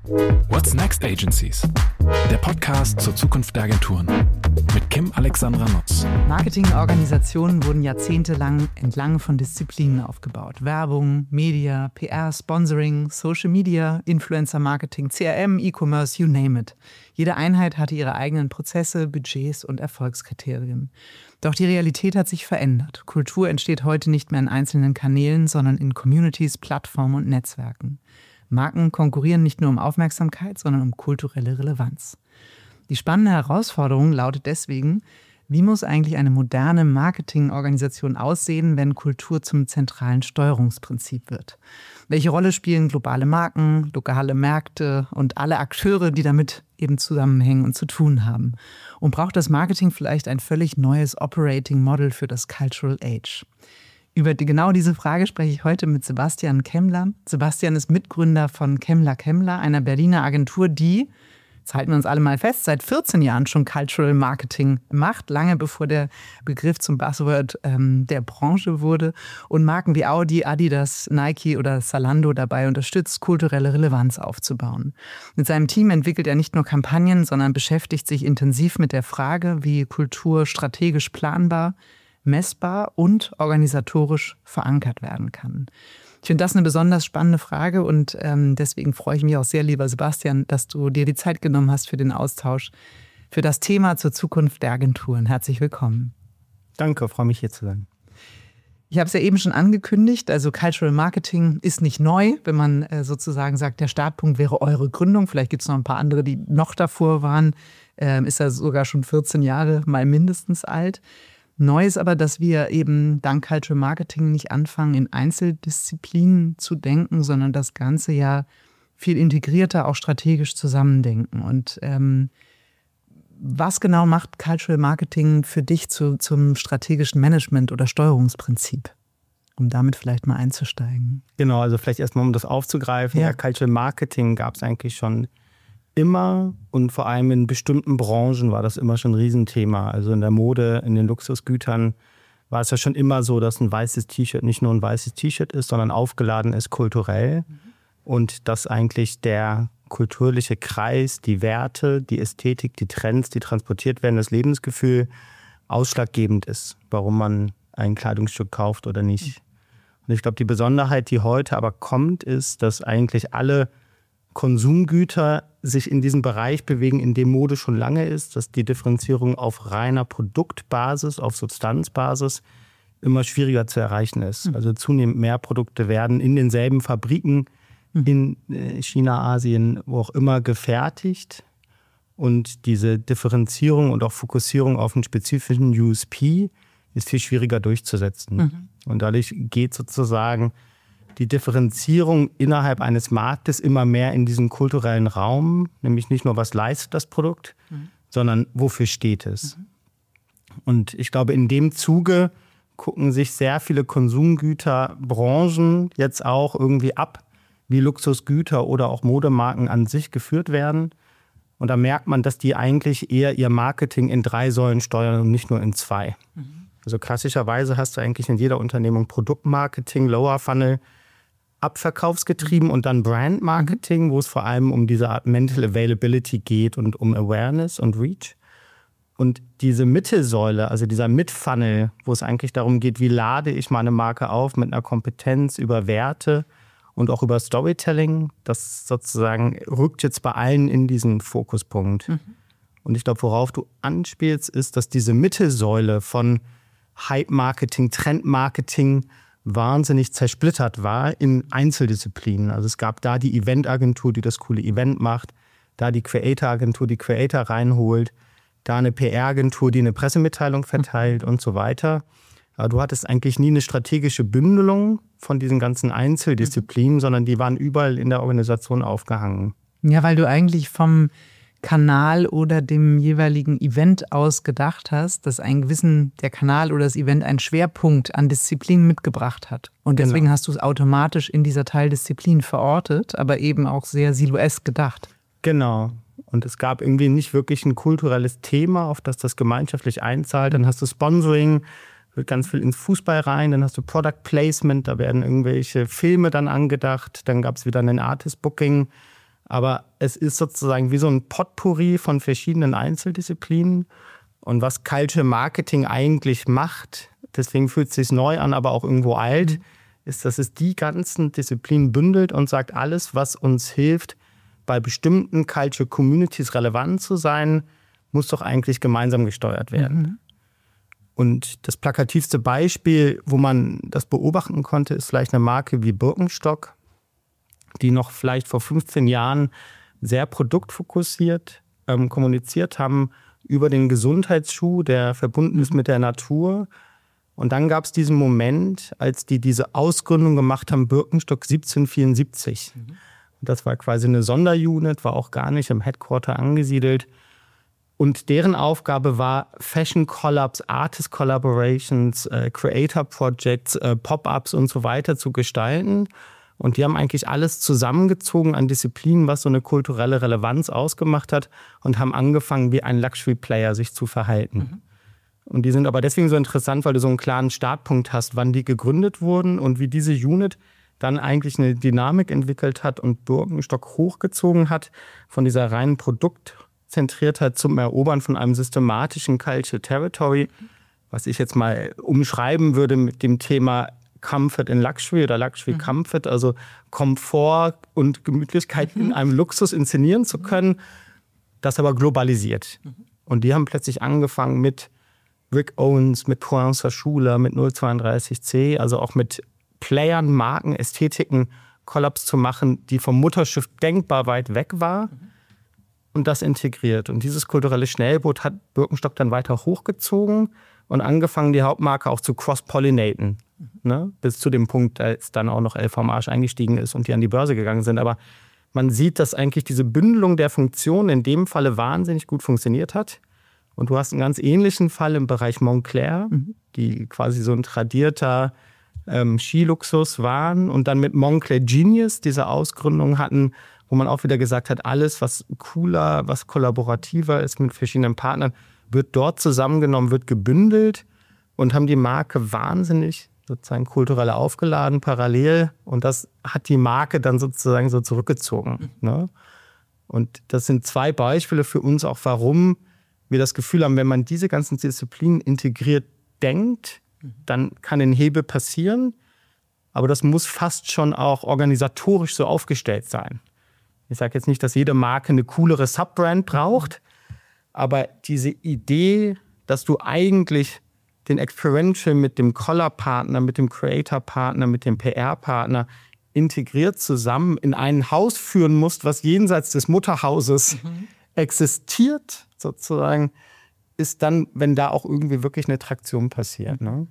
What's Next Agencies? Der Podcast zur Zukunft der Agenturen mit Kim Alexandra Nutz. Marketingorganisationen wurden jahrzehntelang entlang von Disziplinen aufgebaut. Werbung, Media, PR, Sponsoring, Social Media, Influencer-Marketing, CRM, E-Commerce, you name it. Jede Einheit hatte ihre eigenen Prozesse, Budgets und Erfolgskriterien. Doch die Realität hat sich verändert. Kultur entsteht heute nicht mehr in einzelnen Kanälen, sondern in Communities, Plattformen und Netzwerken. Marken konkurrieren nicht nur um Aufmerksamkeit, sondern um kulturelle Relevanz. Die spannende Herausforderung lautet deswegen, wie muss eigentlich eine moderne Marketingorganisation aussehen, wenn Kultur zum zentralen Steuerungsprinzip wird? Welche Rolle spielen globale Marken, lokale Märkte und alle Akteure, die damit eben zusammenhängen und zu tun haben? Und braucht das Marketing vielleicht ein völlig neues Operating Model für das Cultural Age? Über genau diese Frage spreche ich heute mit Sebastian Kemmler. Sebastian ist Mitgründer von Kemmler Kemmler, einer Berliner Agentur, die, jetzt halten wir uns alle mal fest, seit 14 Jahren schon Cultural Marketing macht, lange bevor der Begriff zum Buzzword der Branche wurde und Marken wie Audi, Adidas, Nike oder Zalando dabei unterstützt, kulturelle Relevanz aufzubauen. Mit seinem Team entwickelt er nicht nur Kampagnen, sondern beschäftigt sich intensiv mit der Frage, wie Kultur strategisch planbar, messbar und organisatorisch verankert werden kann. Ich finde das eine besonders spannende Frage und deswegen freue ich mich auch sehr, lieber Sebastian, dass du dir die Zeit genommen hast für den Austausch, für das Thema zur Zukunft der Agenturen. Herzlich willkommen. Danke, freue mich hier zu sein. Ich habe es ja eben schon angekündigt, also Cultural Marketing ist nicht neu, wenn man sozusagen sagt, der Startpunkt wäre eure Gründung. Vielleicht gibt es noch ein paar andere, die noch davor waren. Ist ja sogar schon 14 Jahre mal mindestens alt. Neu ist aber, dass wir eben dank Cultural Marketing nicht anfangen, in Einzeldisziplinen zu denken, sondern das Ganze ja viel integrierter, auch strategisch zusammendenken. Und was genau macht Cultural Marketing für dich zum strategischen Management oder Steuerungsprinzip? Um damit vielleicht mal einzusteigen. Genau, also vielleicht erstmal, um das aufzugreifen. Ja, Cultural Marketing gab es eigentlich schon immer und vor allem in bestimmten Branchen war das immer schon ein Riesenthema. Also in der Mode, in den Luxusgütern war es ja schon immer so, dass ein weißes T-Shirt nicht nur ein weißes T-Shirt ist, sondern aufgeladen ist kulturell. Und dass eigentlich der kulturelle Kreis, die Werte, die Ästhetik, die Trends, die transportiert werden, das Lebensgefühl ausschlaggebend ist, warum man ein Kleidungsstück kauft oder nicht. Und ich glaube, die Besonderheit, die heute aber kommt, ist, dass eigentlich alle Konsumgüter sich in diesem Bereich bewegen, in dem Mode schon lange ist, dass die Differenzierung auf reiner Produktbasis, auf Substanzbasis immer schwieriger zu erreichen ist. Also zunehmend mehr Produkte werden in denselben Fabriken in China, Asien, wo auch immer gefertigt. Und diese Differenzierung und auch Fokussierung auf einen spezifischen USP ist viel schwieriger durchzusetzen. Und dadurch geht sozusagen die Differenzierung innerhalb eines Marktes immer mehr in diesen kulturellen Raum, nämlich nicht nur, was leistet das Produkt, sondern wofür steht es. Und ich glaube, in dem Zuge gucken sich sehr viele Konsumgüterbranchen jetzt auch irgendwie ab, wie Luxusgüter oder auch Modemarken an sich geführt werden. Und da merkt man, dass die eigentlich eher ihr Marketing in 3 Säulen steuern und nicht nur in 2. Also klassischerweise hast du eigentlich in jeder Unternehmung Produktmarketing, Lower Funnel, abverkaufsgetrieben und dann Brandmarketing, wo es vor allem um diese Art Mental Availability geht und um Awareness und Reach. Und diese Mittelsäule, also dieser Mid-Funnel, wo es eigentlich darum geht, wie lade ich meine Marke auf mit einer Kompetenz über Werte und auch über Storytelling, das sozusagen rückt jetzt bei allen in diesen Fokuspunkt. Und ich glaube, worauf du anspielst, ist, dass diese Mittelsäule von Hype-Marketing, Trend-Marketing wahnsinnig zersplittert war in Einzeldisziplinen. Also es gab da die Eventagentur, die das coole Event macht, da die Creator-Agentur, die Creator reinholt, da eine PR-Agentur, die eine Pressemitteilung verteilt und so weiter. Aber du hattest eigentlich nie eine strategische Bündelung von diesen ganzen Einzeldisziplinen, sondern die waren überall in der Organisation aufgehangen. Ja, weil du eigentlich vom Kanal oder dem jeweiligen Event aus gedacht hast, dass der Kanal oder das Event einen Schwerpunkt an Disziplinen mitgebracht hat. Und deswegen hast du es automatisch in dieser Teildisziplin verortet, aber eben auch sehr siloesk gedacht. Genau. Und es gab irgendwie nicht wirklich ein kulturelles Thema, auf das das gemeinschaftlich einzahlt. Dann hast du Sponsoring, wird ganz viel ins Fußball rein. Dann hast du Product Placement, da werden irgendwelche Filme dann angedacht. Dann gab es wieder ein Artist Booking. Aber es ist sozusagen wie so ein Potpourri von verschiedenen Einzeldisziplinen. Und was Cultural Marketing eigentlich macht, deswegen fühlt es sich neu an, aber auch irgendwo alt, ist, dass es die ganzen Disziplinen bündelt und sagt, alles, was uns hilft, bei bestimmten Cultural Communities relevant zu sein, muss doch eigentlich gemeinsam gesteuert werden. Und das plakativste Beispiel, wo man das beobachten konnte, ist vielleicht eine Marke wie Birkenstock, die noch vielleicht vor 15 Jahren sehr produktfokussiert kommuniziert haben über den Gesundheitsschuh, der verbunden ist mit der Natur. Und dann gab es diesen Moment, als die diese Ausgründung gemacht haben, Birkenstock 1774. Das war quasi eine Sonderunit, war auch gar nicht im Headquarter angesiedelt. Und deren Aufgabe war, Fashion Collabs, Artist Collaborations, Creator Projects, Pop-ups und so weiter zu gestalten. Und die haben eigentlich alles zusammengezogen an Disziplinen, was so eine kulturelle Relevanz ausgemacht hat, und haben angefangen, wie ein Luxury-Player sich zu verhalten. Und die sind aber deswegen so interessant, weil du so einen klaren Startpunkt hast, wann die gegründet wurden und wie diese Unit dann eigentlich eine Dynamik entwickelt hat und Birkenstock hochgezogen hat von dieser reinen Produktzentriertheit zum Erobern von einem systematischen Cultural Territory, was ich jetzt mal umschreiben würde mit dem Thema Comfort in Luxury oder Luxury Comfort, also Komfort und Gemütlichkeit in einem Luxus inszenieren zu können, das aber globalisiert. Und die haben plötzlich angefangen mit Rick Owens, mit Poincar Schuler, mit 032C, also auch mit Playern, Marken, Ästhetiken, Kollaps zu machen, die vom Mutterschiff denkbar weit weg war und das integriert. Und dieses kulturelle Schnellboot hat Birkenstock dann weiter hochgezogen und angefangen, die Hauptmarke auch zu cross-pollinaten. Ne? Bis zu dem Punkt, als dann auch noch LVMH eingestiegen ist und die an die Börse gegangen sind. Aber man sieht, dass eigentlich diese Bündelung der Funktionen in dem Falle wahnsinnig gut funktioniert hat. Und du hast einen ganz ähnlichen Fall im Bereich Moncler, die quasi so ein tradierter Skiluxus waren und dann mit Moncler Genius diese Ausgründung hatten, wo man auch wieder gesagt hat, alles, was cooler, was kollaborativer ist mit verschiedenen Partnern, wird dort zusammengenommen, wird gebündelt und haben die Marke wahnsinnig sozusagen kulturell aufgeladen, parallel. Und das hat die Marke dann sozusagen so zurückgezogen. Ne? Und das sind zwei Beispiele für uns auch, warum wir das Gefühl haben, wenn man diese ganzen Disziplinen integriert denkt, dann kann ein Hebel passieren. Aber das muss fast schon auch organisatorisch so aufgestellt sein. Ich sage jetzt nicht, dass jede Marke eine coolere Subbrand braucht, aber diese Idee, dass du eigentlich den Experiential mit dem Collar-Partner, mit dem Creator-Partner, mit dem PR-Partner integriert zusammen in ein Haus führen musst, was jenseits des Mutterhauses existiert, sozusagen, ist dann, wenn da auch irgendwie wirklich eine Traktion passiert. Ne?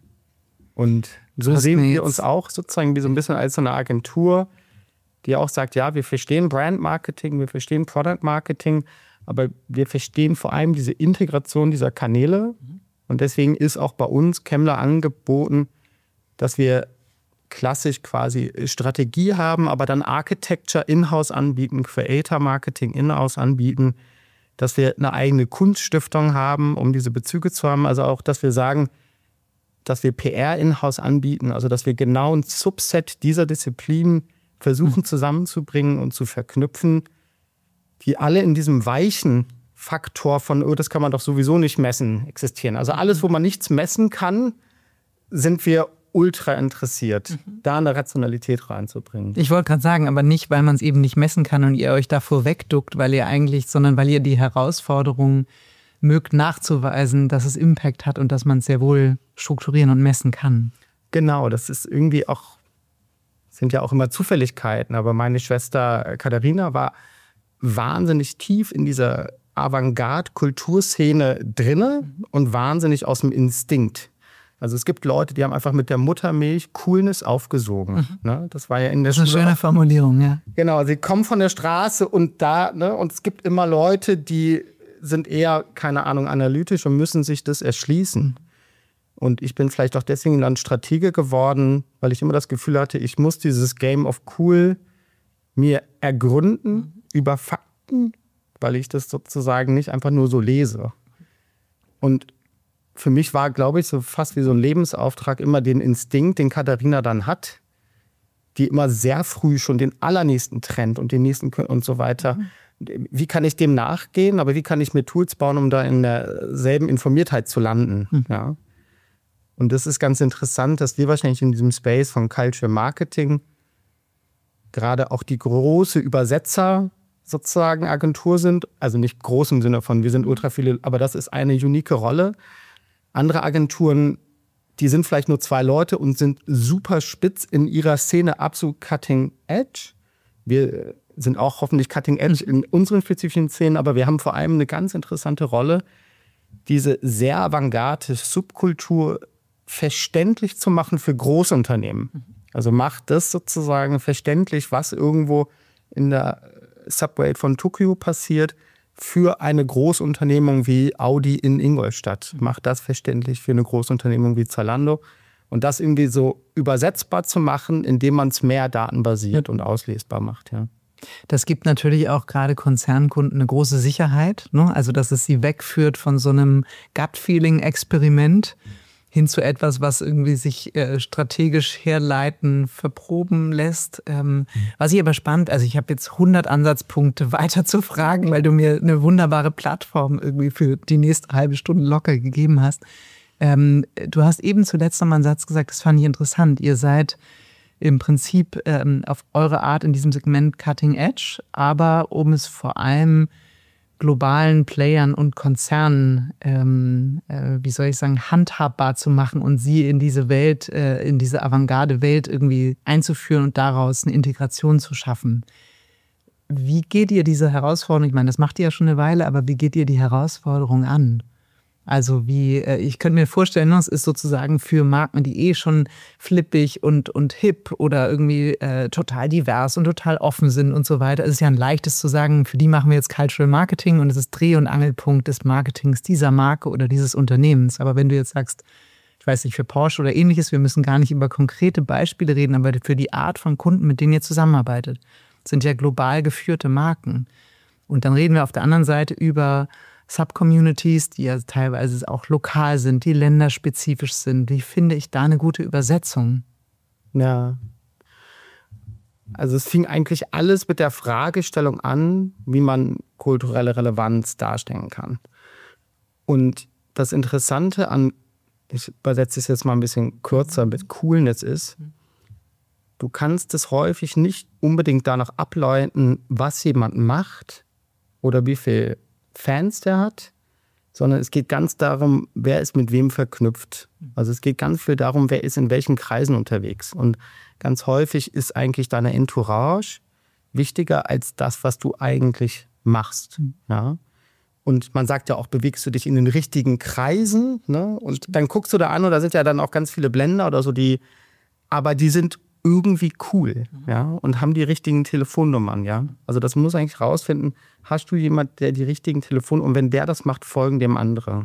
Und so sehen wir uns auch sozusagen wie so ein bisschen als so eine Agentur, die auch sagt, ja, wir verstehen Brand-Marketing, wir verstehen Product-Marketing, aber wir verstehen vor allem diese Integration dieser Kanäle. Und deswegen ist auch bei uns Kemmler angeboten, dass wir klassisch quasi Strategie haben, aber dann Architecture in-house anbieten, Creator-Marketing in-house anbieten, dass wir eine eigene Kunststiftung haben, um diese Bezüge zu haben. Also auch, dass wir sagen, dass wir PR in-house anbieten, also dass wir genau ein Subset dieser Disziplinen versuchen zusammenzubringen und zu verknüpfen, die alle in diesem weichen Faktor von, oh, das kann man doch sowieso nicht messen, existieren. Also alles, wo man nichts messen kann, sind wir ultra interessiert, da eine Rationalität reinzubringen. Ich wollte gerade sagen, aber nicht, weil man es eben nicht messen kann und ihr euch davor wegduckt, weil ihr eigentlich, sondern weil ihr die Herausforderung mögt nachzuweisen, dass es Impact hat und dass man es sehr wohl strukturieren und messen kann. Genau, das ist irgendwie auch, sind ja auch immer Zufälligkeiten, aber meine Schwester Katharina war wahnsinnig tief in dieser Avantgarde-Kulturszene drinne und wahnsinnig aus dem Instinkt. Also es gibt Leute, die haben einfach mit der Muttermilch Coolness aufgesogen. Ne? Das war ja in der Schule. Das ist eine schöne Formulierung, ja. Genau, sie kommen von der Straße und da, ne, und es gibt immer Leute, die sind eher, keine Ahnung, analytisch und müssen sich das erschließen. Und ich bin vielleicht auch deswegen dann Stratege geworden, weil ich immer das Gefühl hatte, ich muss dieses Game of Cool mir ergründen über Fakten, weil ich das sozusagen nicht einfach nur so lese. Und für mich war, glaube ich, so fast wie so ein Lebensauftrag immer den Instinkt, den Katharina dann hat, die immer sehr früh schon den allernächsten Trend und den nächsten und so weiter. Wie kann ich dem nachgehen, aber wie kann ich mir Tools bauen, um da in derselben Informiertheit zu landen? Ja. Und das ist ganz interessant, dass wir wahrscheinlich in diesem Space von Cultural Marketing gerade auch die große Übersetzer sozusagen Agentur sind. Also nicht groß im Sinne von, wir sind ultra viele, aber das ist eine unique Rolle. Andere Agenturen, die sind vielleicht nur 2 Leute und sind super spitz in ihrer Szene, absolut cutting edge. Wir sind auch hoffentlich cutting edge in unseren spezifischen Szenen, aber wir haben vor allem eine ganz interessante Rolle, diese sehr avantgarde Subkultur verständlich zu machen für Großunternehmen. Also macht das sozusagen verständlich, was irgendwo in der Subway von Tokio passiert, für eine Großunternehmung wie Audi in Ingolstadt. Macht das verständlich für eine Großunternehmung wie Zalando. Und das irgendwie so übersetzbar zu machen, indem man es mehr datenbasiert und auslesbar macht. Ja. Das gibt natürlich auch gerade Konzernkunden eine große Sicherheit, ne? Also dass es sie wegführt von so einem Gut-Feeling-Experiment hin zu etwas, was irgendwie sich strategisch herleiten, verproben lässt. Was ich aber spannend, also ich habe jetzt 100 Ansatzpunkte weiter zu fragen, weil du mir eine wunderbare Plattform irgendwie für die nächste halbe Stunde locker gegeben hast. Du hast eben zuletzt noch mal einen Satz gesagt, das fand ich interessant. Ihr seid im Prinzip auf eure Art in diesem Segment Cutting Edge, aber um es vor allem globalen Playern und Konzernen, handhabbar zu machen und sie in diese Welt, in diese Avantgarde-Welt irgendwie einzuführen und daraus eine Integration zu schaffen. Wie geht ihr diese Herausforderung, ich meine, das macht ihr ja schon eine Weile, aber wie geht ihr die Herausforderung an? Also ich könnte mir vorstellen, es ist sozusagen für Marken, die schon flippig und hip oder irgendwie total divers und total offen sind und so weiter. Es ist ja ein leichtes zu sagen, für die machen wir jetzt Cultural Marketing und es ist Dreh- und Angelpunkt des Marketings dieser Marke oder dieses Unternehmens. Aber wenn du jetzt sagst, ich weiß nicht, für Porsche oder ähnliches, wir müssen gar nicht über konkrete Beispiele reden, aber für die Art von Kunden, mit denen ihr zusammenarbeitet, sind ja global geführte Marken. Und dann reden wir auf der anderen Seite über Subcommunities, die ja teilweise auch lokal sind, die länderspezifisch sind. Wie finde ich da eine gute Übersetzung? Ja. Also es fing eigentlich alles mit der Fragestellung an, wie man kulturelle Relevanz darstellen kann. Und das Interessante an, ich übersetze es jetzt mal ein bisschen kürzer, mit Coolness ist, du kannst es häufig nicht unbedingt danach ableiten, was jemand macht oder wie viel Fans der hat, sondern es geht ganz darum, wer ist mit wem verknüpft. Also es geht ganz viel darum, wer ist in welchen Kreisen unterwegs. Und ganz häufig ist eigentlich deine Entourage wichtiger als das, was du eigentlich machst. Ja? Und man sagt ja auch, bewegst du dich in den richtigen Kreisen, ne? Und dann guckst du da an und da sind ja dann auch ganz viele Blender oder so, aber die sind irgendwie cool, ja, und haben die richtigen Telefonnummern, ja. Also das muss eigentlich rausfinden, hast du jemanden, der die richtigen Telefonnummern, und wenn der das macht, folgen dem andere.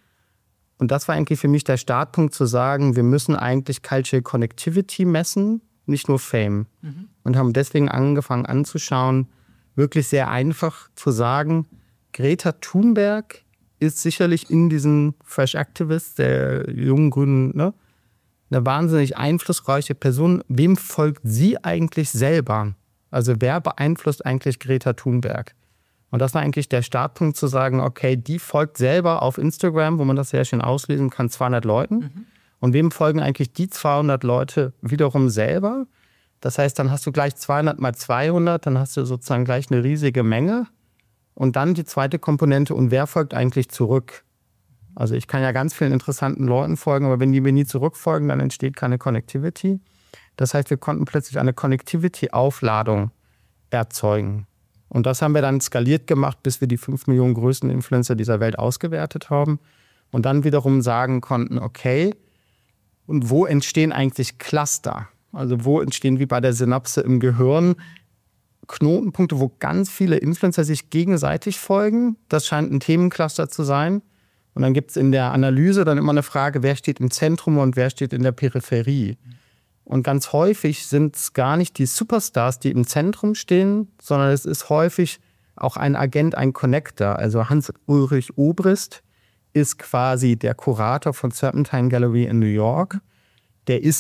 Und das war eigentlich für mich der Startpunkt zu sagen, wir müssen eigentlich Cultural Connectivity messen, nicht nur Fame. Und haben deswegen angefangen anzuschauen, wirklich sehr einfach zu sagen, Greta Thunberg ist sicherlich in diesen Fresh Activists, der jungen Grünen, ne, eine wahnsinnig einflussreiche Person. Wem folgt sie eigentlich selber? Also wer beeinflusst eigentlich Greta Thunberg? Und das war eigentlich der Startpunkt zu sagen, okay, die folgt selber auf Instagram, wo man das sehr schön auslesen kann, 200 Leuten. Und wem folgen eigentlich die 200 Leute wiederum selber? Das heißt, dann hast du gleich 200 mal 200, dann hast du sozusagen gleich eine riesige Menge. Und dann die zweite Komponente, und wer folgt eigentlich zurück? Also ich kann ja ganz vielen interessanten Leuten folgen, aber wenn die mir nie zurückfolgen, dann entsteht keine Connectivity. Das heißt, wir konnten plötzlich eine Connectivity-Aufladung erzeugen. Und das haben wir dann skaliert gemacht, bis wir die 5 Millionen größten Influencer dieser Welt ausgewertet haben. Und dann wiederum sagen konnten, okay, und wo entstehen eigentlich Cluster? Also wo entstehen, wie bei der Synapse im Gehirn, Knotenpunkte, wo ganz viele Influencer sich gegenseitig folgen. Das scheint ein Themencluster zu sein. Und dann gibt es in der Analyse dann immer eine Frage, wer steht im Zentrum und wer steht in der Peripherie. Und ganz häufig sind es gar nicht die Superstars, die im Zentrum stehen, sondern es ist häufig auch ein Agent, ein Connector. Also Hans-Ulrich Obrist ist quasi der Kurator von Serpentine Gallery in New York. Der ist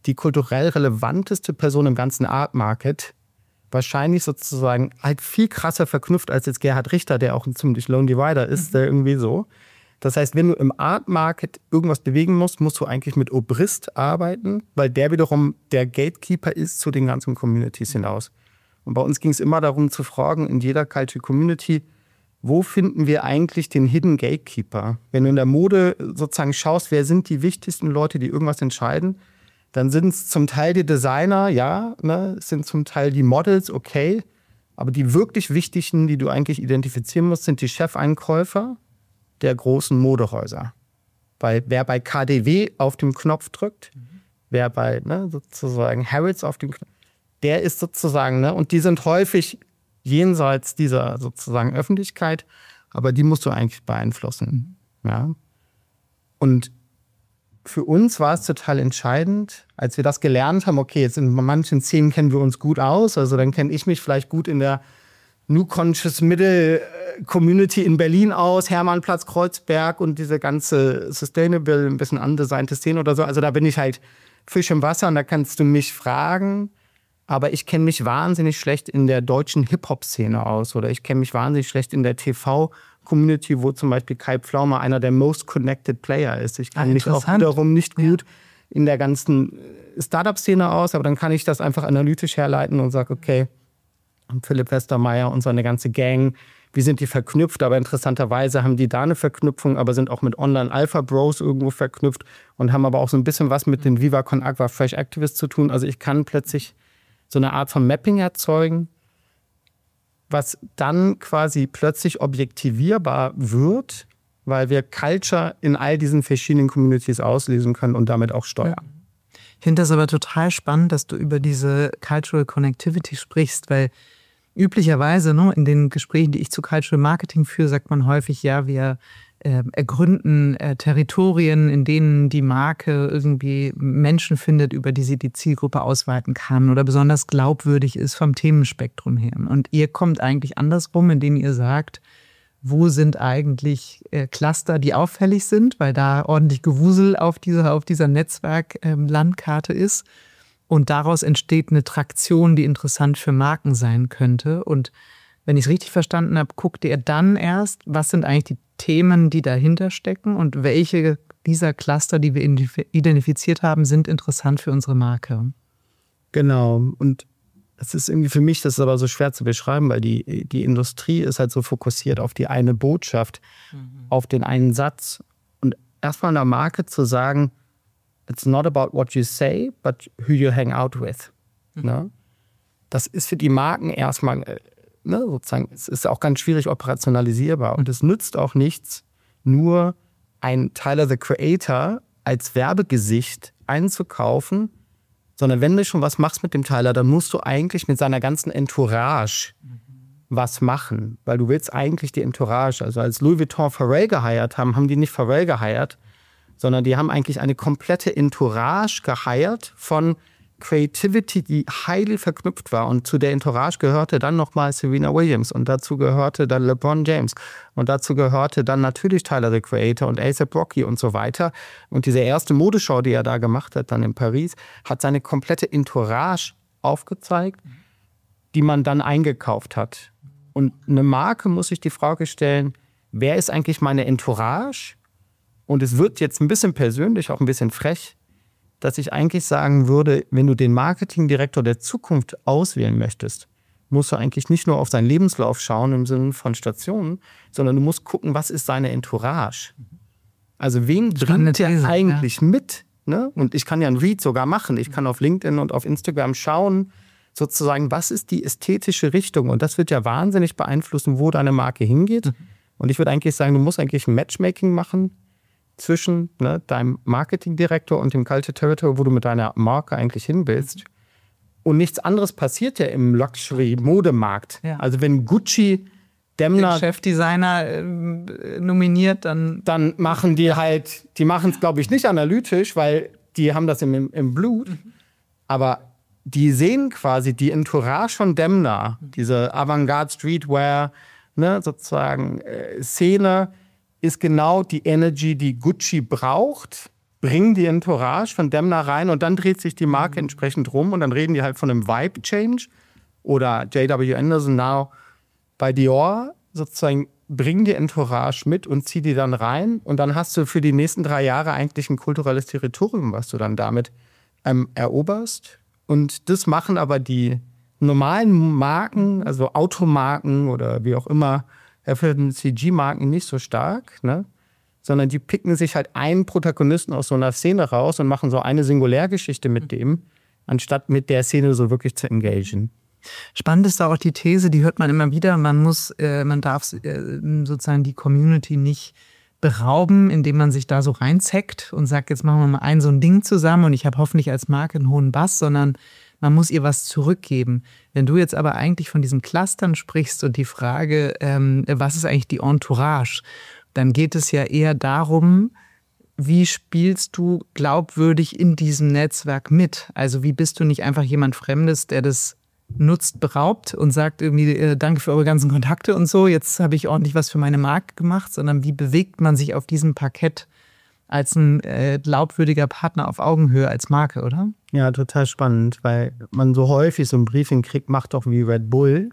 die kulturell relevanteste Person im ganzen Art Market wahrscheinlich sozusagen halt viel krasser verknüpft als jetzt Gerhard Richter, der auch ein ziemlich Lone Divider ist, der irgendwie so. Das heißt, wenn du im Art Market irgendwas bewegen musst, musst du eigentlich mit Obrist arbeiten, weil der wiederum der Gatekeeper ist zu den ganzen Communities hinaus. Und bei uns ging es immer darum zu fragen, in jeder Culture Community, wo finden wir eigentlich den Hidden Gatekeeper? Wenn du in der Mode sozusagen schaust, wer sind die wichtigsten Leute, die irgendwas entscheiden, dann sind es zum Teil die Designer, ja, ne, es sind zum Teil die Models, okay. Aber die wirklich wichtigen, die du eigentlich identifizieren musst, sind die Chefeinkäufer der großen Modehäuser. Weil wer bei KaDeWe auf den Knopf drückt, wer bei sozusagen Harrods auf den Knopf, der ist sozusagen, ne, und die sind häufig jenseits dieser sozusagen Öffentlichkeit, aber die musst du eigentlich beeinflussen. Ja. Und für uns war es total entscheidend, als wir das gelernt haben, okay, jetzt in manchen Szenen kennen wir uns gut aus, also dann kenne ich mich vielleicht gut in der New Conscious Middle Community in Berlin aus, Hermannplatz, Kreuzberg und diese ganze Sustainable, ein bisschen undesignte Szene oder so. Also da bin ich halt Fisch im Wasser und da kannst du mich fragen. Aber ich kenne mich wahnsinnig schlecht in der deutschen Hip-Hop-Szene aus oder ich kenne mich wahnsinnig schlecht in der TV-Community, wo zum Beispiel Kai Pflaume einer der most connected Player ist. Ich kenne mich auch wiederum nicht gut in der ganzen Startup-Szene aus, aber dann kann ich das einfach analytisch herleiten und sage, okay, Philipp Westermeier und seine ganze Gang, wie sind die verknüpft? Aber interessanterweise haben die da eine Verknüpfung, aber sind auch mit Online-Alpha-Bros irgendwo verknüpft und haben aber auch so ein bisschen was mit den Viva Con Agua Fresh Activists zu tun. Also ich kann plötzlich so eine Art von Mapping erzeugen, was dann quasi plötzlich objektivierbar wird, weil wir Culture in all diesen verschiedenen Communities auslesen können und damit auch steuern. Ja. Ich finde das aber total spannend, dass du über diese Cultural Connectivity sprichst, weil üblicherweise in den Gesprächen, die ich zu Cultural Marketing führe, sagt man häufig, ja, wir ergründen Territorien, in denen die Marke irgendwie Menschen findet, über die sie die Zielgruppe ausweiten kann oder besonders glaubwürdig ist vom Themenspektrum her. Und ihr kommt eigentlich andersrum, indem ihr sagt, wo sind eigentlich Cluster, die auffällig sind, weil da ordentlich Gewusel auf dieser Netzwerk-Landkarte ist. Und daraus entsteht eine Traktion, die interessant für Marken sein könnte. Und wenn ich es richtig verstanden habe, guckt ihr dann erst, was sind eigentlich die Themen, die dahinter stecken und welche dieser Cluster, die wir identifiziert haben, sind interessant für unsere Marke. Genau. Und es ist irgendwie für mich, das ist aber so schwer zu beschreiben, weil die Industrie ist halt so fokussiert auf die eine Botschaft, auf den einen Satz. Und erstmal einer Marke zu sagen, it's not about what you say, but who you hang out with. Ne? Das ist für die Marken erstmal, sozusagen, es ist auch ganz schwierig operationalisierbar. Und es nützt auch nichts, nur ein Tyler, the Creator, als Werbegesicht einzukaufen, sondern wenn du schon was machst mit dem Tyler, dann musst du eigentlich mit seiner ganzen Entourage was machen. Weil du willst eigentlich die Entourage, also als Louis Vuitton Pharrell geheiert haben die nicht Pharrell geheiert, sondern die haben eigentlich eine komplette Entourage geheiert von Creativity, die highly verknüpft war. Und zu der Entourage gehörte dann nochmal Serena Williams und dazu gehörte dann LeBron James und dazu gehörte dann natürlich Tyler, the Creator und A$AP Rocky und so weiter. Und diese erste Modeschau, die er da gemacht hat, dann in Paris, hat seine komplette Entourage aufgezeigt, die man dann eingekauft hat. Und eine Marke muss sich die Frage stellen, wer ist eigentlich meine Entourage? Und es wird jetzt ein bisschen persönlich, auch ein bisschen frech, dass ich eigentlich sagen würde, wenn du den Marketingdirektor der Zukunft auswählen möchtest, musst du eigentlich nicht nur auf seinen Lebenslauf schauen im Sinne von Stationen, sondern du musst gucken, was ist seine Entourage? Also wen bringt der eigentlich mit? Ne? Und ich kann ja einen Read sogar machen. Ich kann auf LinkedIn und auf Instagram schauen, sozusagen, was ist die ästhetische Richtung? Und das wird ja wahnsinnig beeinflussen, wo deine Marke hingeht. Und ich würde eigentlich sagen, du musst eigentlich ein Matchmaking machen zwischen deinem Marketingdirektor und dem Culture Territory, wo du mit deiner Marke eigentlich hin willst. Und nichts anderes passiert ja im Luxury-Modemarkt. Ja. Also wenn Gucci Demna den Chefdesigner nominiert, dann machen die halt, die machen es, glaube ich, nicht analytisch, weil die haben das im Blut. Aber die sehen quasi die Entourage von Demna, diese Avantgarde Streetwear, sozusagen Szene, ist genau die Energy, die Gucci braucht, bringen die Entourage von Demna rein und dann dreht sich die Marke entsprechend rum und dann reden die halt von einem Vibe-Change. Oder J.W. Anderson now bei Dior sozusagen bringen die Entourage mit und zieh die dann rein und dann hast du für die nächsten 3 Jahre eigentlich ein kulturelles Territorium, was du dann damit eroberst. Und das machen aber die normalen Marken, also Automarken oder wie auch immer, FMCG-Marken nicht so stark, ne? Sondern die picken sich halt einen Protagonisten aus so einer Szene raus und machen so eine Singulärgeschichte mit dem, anstatt mit der Szene so wirklich zu engagieren. Spannend ist da auch die These, die hört man immer wieder, man darf sozusagen die Community nicht berauben, indem man sich da so reinzeckt und sagt, jetzt machen wir mal so ein Ding zusammen und ich habe hoffentlich als Marke einen hohen Bass, sondern man muss ihr was zurückgeben. Wenn du jetzt aber eigentlich von diesen Clustern sprichst und die Frage, was ist eigentlich die Entourage, dann geht es ja eher darum, wie spielst du glaubwürdig in diesem Netzwerk mit? Also wie bist du nicht einfach jemand Fremdes, der das nutzt, beraubt und sagt irgendwie, danke für eure ganzen Kontakte und so, jetzt habe ich ordentlich was für meine Marke gemacht, sondern wie bewegt man sich auf diesem Parkett als ein glaubwürdiger Partner auf Augenhöhe als Marke, oder? Ja, total spannend, weil man so häufig so ein Briefing kriegt, macht doch wie Red Bull.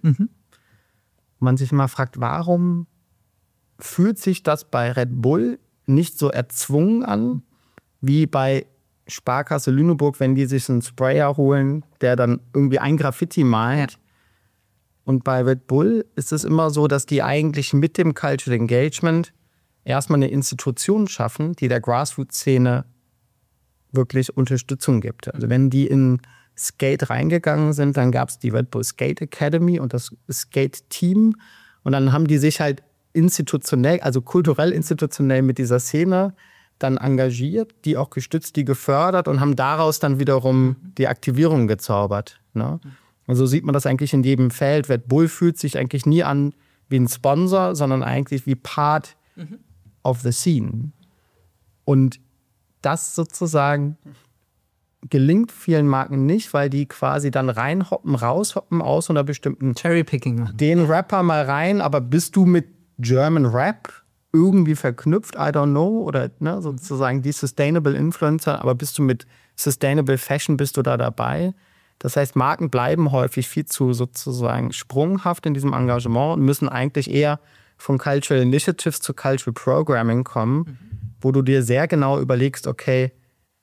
Man sich immer fragt, warum fühlt sich das bei Red Bull nicht so erzwungen an, wie bei Sparkasse Lüneburg, wenn die sich einen Sprayer holen, der dann irgendwie ein Graffiti malt. Ja. Und bei Red Bull ist es immer so, dass die eigentlich mit dem Cultural Engagement erstmal eine Institution schaffen, die der Grassroots-Szene wirklich Unterstützung gibt. Also wenn die in Skate reingegangen sind, dann gab es die Red Bull Skate Academy und das Skate-Team. Und dann haben die sich halt institutionell, also kulturell institutionell mit dieser Szene dann engagiert, die auch gestützt, die gefördert und haben daraus dann wiederum die Aktivierung gezaubert. Ne? Und so sieht man das eigentlich in jedem Feld. Red Bull fühlt sich eigentlich nie an wie ein Sponsor, sondern eigentlich wie Part of the scene. Und das sozusagen gelingt vielen Marken nicht, weil die quasi dann reinhoppen, raushoppen aus einer bestimmten Cherrypicking machen. Den Rapper mal rein, aber bist du mit German Rap irgendwie verknüpft, I don't know, oder ne, sozusagen die Sustainable Influencer, aber bist du mit Sustainable Fashion, bist du da dabei? Das heißt, Marken bleiben häufig viel zu sozusagen sprunghaft in diesem Engagement und müssen eigentlich eher von Cultural Initiatives zu Cultural Programming kommen, wo du dir sehr genau überlegst, okay,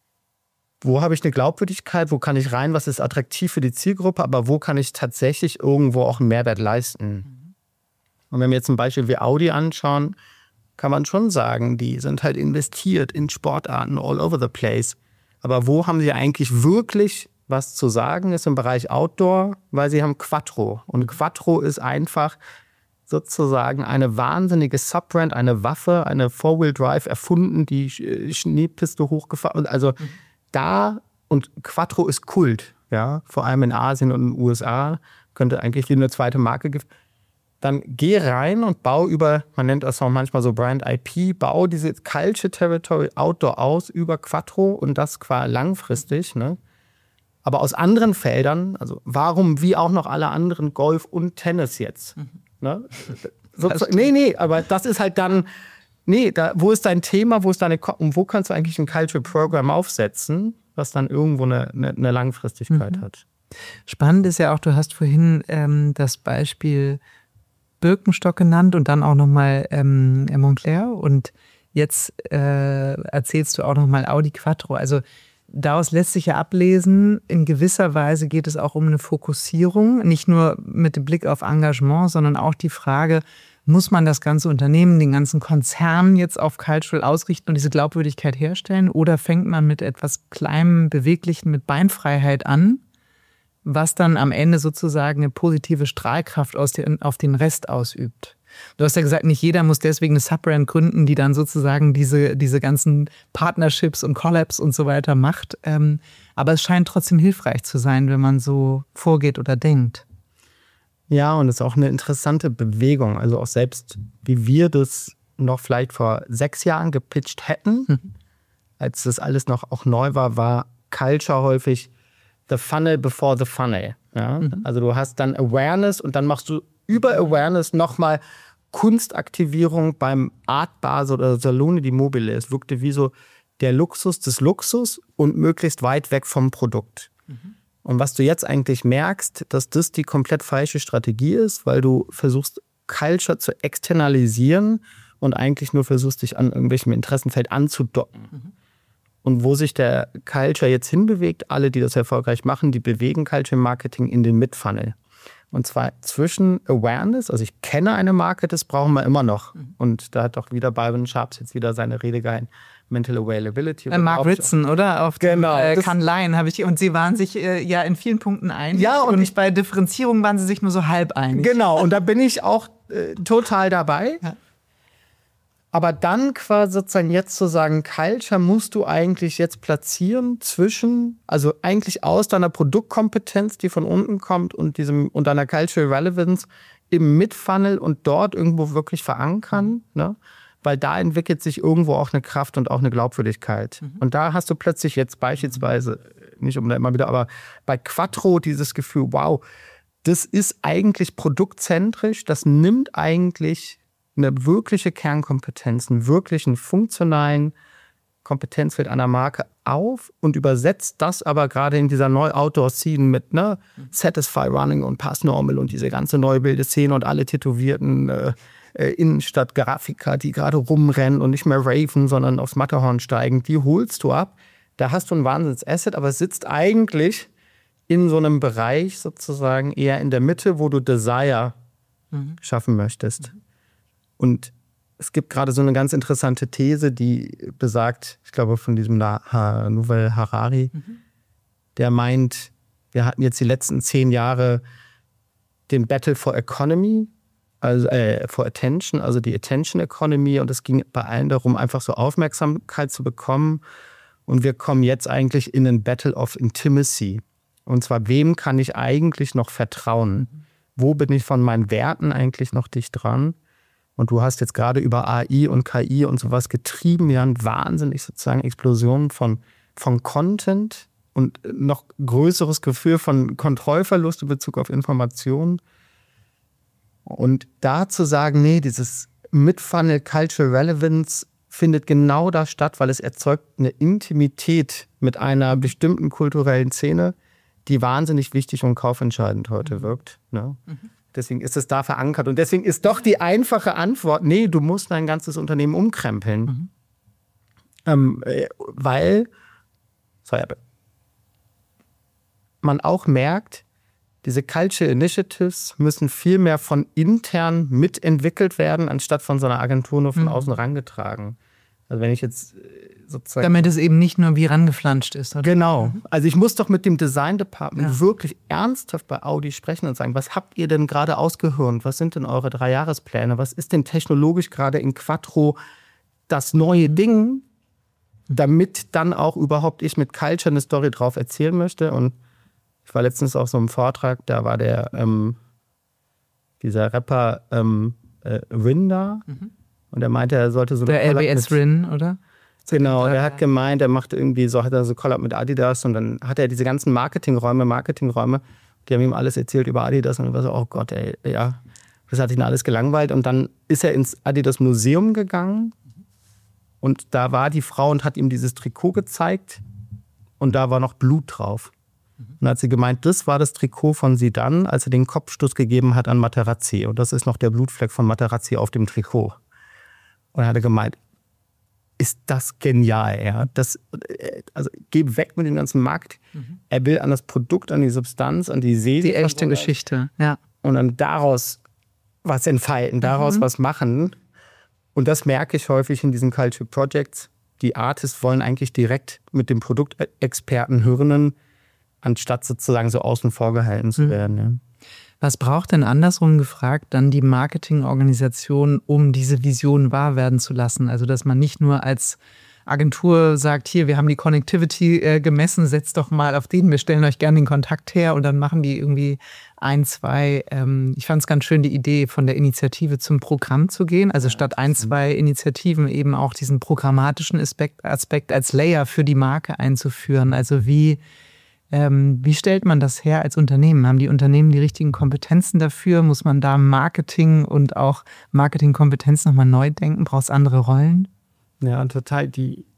wo habe ich eine Glaubwürdigkeit, wo kann ich rein, was ist attraktiv für die Zielgruppe, aber wo kann ich tatsächlich irgendwo auch einen Mehrwert leisten? Und wenn wir jetzt ein Beispiel wie Audi anschauen, kann man schon sagen, die sind halt investiert in Sportarten all over the place. Aber wo haben sie eigentlich wirklich was zu sagen, ist im Bereich Outdoor, weil sie haben Quattro. Und Quattro ist einfach sozusagen eine wahnsinnige Subbrand, eine Waffe, eine Four-Wheel-Drive erfunden, die Schneepiste hochgefahren. Also da, und Quattro ist Kult, ja, vor allem in Asien und in den USA, könnte eigentlich wie eine zweite Marke geben. Dann geh rein und bau über, man nennt das auch manchmal so Brand IP, bau diese Culture Territory Outdoor aus über Quattro und das quasi langfristig. Ne? Aber aus anderen Feldern, also warum wie auch noch alle anderen Golf und Tennis jetzt? Ne? Nee, aber das ist halt dann, wo ist dein Thema, wo ist und wo kannst du eigentlich ein Culture Program aufsetzen, was dann irgendwo eine Langfristigkeit hat? Spannend ist ja auch, du hast vorhin das Beispiel Birkenstock genannt und dann auch nochmal Moncler und jetzt erzählst du auch nochmal Audi Quattro. Also daraus lässt sich ja ablesen, in gewisser Weise geht es auch um eine Fokussierung, nicht nur mit dem Blick auf Engagement, sondern auch die Frage, muss man das ganze Unternehmen, den ganzen Konzern jetzt auf Cultural ausrichten und diese Glaubwürdigkeit herstellen oder fängt man mit etwas Kleinem, Beweglichen, mit Beinfreiheit an, was dann am Ende sozusagen eine positive Strahlkraft auf den Rest ausübt. Du hast ja gesagt, nicht jeder muss deswegen eine Subbrand gründen, die dann sozusagen diese ganzen Partnerships und Collabs und so weiter macht. Aber es scheint trotzdem hilfreich zu sein, wenn man so vorgeht oder denkt. Ja, und es ist auch eine interessante Bewegung. Also auch selbst, wie wir das noch vielleicht vor 6 Jahren gepitcht hätten, als das alles noch auch neu war Culture häufig the funnel before the funnel. Ja? Also du hast dann Awareness und dann machst du über Awareness nochmal Kunstaktivierung beim Art Basel oder Salone di Mobile. Es wirkte wie so der Luxus des Luxus und möglichst weit weg vom Produkt. Und was du jetzt eigentlich merkst, dass das die komplett falsche Strategie ist, weil du versuchst, Culture zu externalisieren und eigentlich nur versuchst, dich an irgendwelchem Interessenfeld anzudocken. Und wo sich der Culture jetzt hinbewegt, alle, die das erfolgreich machen, die bewegen Culture Marketing in den Mid-Funnel. Und zwar zwischen Awareness, also ich kenne eine Marke, das brauchen wir immer noch. Und da hat doch wieder Byron Sharps jetzt wieder seine Rede gehalten. Mental Availability. Mark Ritson, oder? Auf genau, Cannes Lion habe ich. Und sie waren sich ja in vielen Punkten einig. Ja, und bei Differenzierung waren sie sich nur so halb einig. Genau, und da bin ich auch total dabei. Ja. Aber dann quasi sozusagen jetzt zu sagen, Culture musst du eigentlich jetzt platzieren zwischen, also eigentlich aus deiner Produktkompetenz, die von unten kommt, und deiner Cultural Relevance im Mid-Funnel und dort irgendwo wirklich verankern, ne? Weil da entwickelt sich irgendwo auch eine Kraft und auch eine Glaubwürdigkeit. Und da hast du plötzlich jetzt beispielsweise, nicht um da immer wieder, aber bei Quattro dieses Gefühl, wow, das ist eigentlich produktzentrisch, das nimmt eigentlich eine wirkliche Kernkompetenz, einen wirklichen funktionalen Kompetenzfeld einer Marke auf und übersetzt das aber gerade in dieser Neu-Outdoor-Scene mit Satisfy Running und Pass Normal und diese ganze Neubilde-Szene und alle tätowierten Innenstadt-Grafiker, die gerade rumrennen und nicht mehr raven, sondern aufs Matterhorn steigen, die holst du ab. Da hast du ein Wahnsinns-Asset, aber es sitzt eigentlich in so einem Bereich sozusagen eher in der Mitte, wo du Desire schaffen möchtest. Und es gibt gerade so eine ganz interessante These, die besagt, ich glaube von diesem Yuval Harari, der meint, wir hatten jetzt die letzten 10 Jahre den Battle for Economy, also for Attention, also die Attention Economy, und es ging bei allen darum, einfach so Aufmerksamkeit zu bekommen. Und wir kommen jetzt eigentlich in einen Battle of Intimacy. Und zwar, wem kann ich eigentlich noch vertrauen? Wo bin ich von meinen Werten eigentlich noch dicht dran? Und du hast jetzt gerade über AI und KI und sowas getrieben, ja, eine wahnsinnig sozusagen Explosion von Content und noch größeres Gefühl von Kontrollverlust in Bezug auf Informationen. Und da zu sagen, nee, dieses Mid-Funnel Cultural Relevance findet genau da statt, weil es erzeugt eine Intimität mit einer bestimmten kulturellen Szene, die wahnsinnig wichtig und kaufentscheidend heute wirkt. Ne? Deswegen ist es da verankert. Und deswegen ist doch die einfache Antwort, nee, du musst dein ganzes Unternehmen umkrempeln. Weil man auch merkt, diese Cultural Initiatives müssen viel mehr von intern mitentwickelt werden, anstatt von so einer Agentur nur von außen rangetragen. Also wenn ich jetzt sozusagen... Damit es eben nicht nur wie rangeflanscht ist. Oder? Genau. Also ich muss doch mit dem Design Department wirklich ernsthaft bei Audi sprechen und sagen, was habt ihr denn gerade ausgehirnt? Was sind denn eure 3-Jahrespläne? Was ist denn technologisch gerade in Quattro das neue Ding, damit dann auch überhaupt ich mit Culture eine Story drauf erzählen möchte? Und ich war letztens auf so einem Vortrag, da war dieser Rapper Rin da. Und er meinte, er sollte so der LBS Rin, oder? Genau, er hat gemeint, er macht irgendwie so, hat er so Collab mit Adidas und dann hat er diese ganzen Marketingräume, die haben ihm alles erzählt über Adidas und er war so, oh Gott, ey, ja, das hat ihn alles gelangweilt. Und dann ist er ins Adidas Museum gegangen und da war die Frau und hat ihm dieses Trikot gezeigt und da war noch Blut drauf. Und dann hat sie gemeint, das war das Trikot von Zidane, als er den Kopfstoß gegeben hat an Materazzi. Und das ist noch der Blutfleck von Materazzi auf dem Trikot. Und er hatte gemeint, ist das genial, ja. Also geh weg mit dem ganzen Markt. Er will an das Produkt, an die Substanz, an die Seele. Die echte Geschichte, ja. Und dann daraus was entfalten, daraus was machen. Und das merke ich häufig in diesen Culture Projects. Die Artists wollen eigentlich direkt mit dem Produktexperten hirnen, anstatt sozusagen so außen vor gehalten zu werden. Ja. Was braucht denn andersrum gefragt dann die Marketingorganisation, um diese Vision wahr werden zu lassen? Also dass man nicht nur als Agentur sagt, hier, wir haben die Connectivity gemessen, setzt doch mal auf den, wir stellen euch gerne den Kontakt her und dann machen die irgendwie 1, 2, ich fand es ganz schön, die Idee von der Initiative zum Programm zu gehen, also statt 1, 2 Initiativen eben auch diesen programmatischen Aspekt als Layer für die Marke einzuführen. Also wie stellt man das her als Unternehmen? Haben die Unternehmen die richtigen Kompetenzen dafür? Muss man da Marketing und auch Marketingkompetenz nochmal neu denken? Braucht es andere Rollen? Ja, total.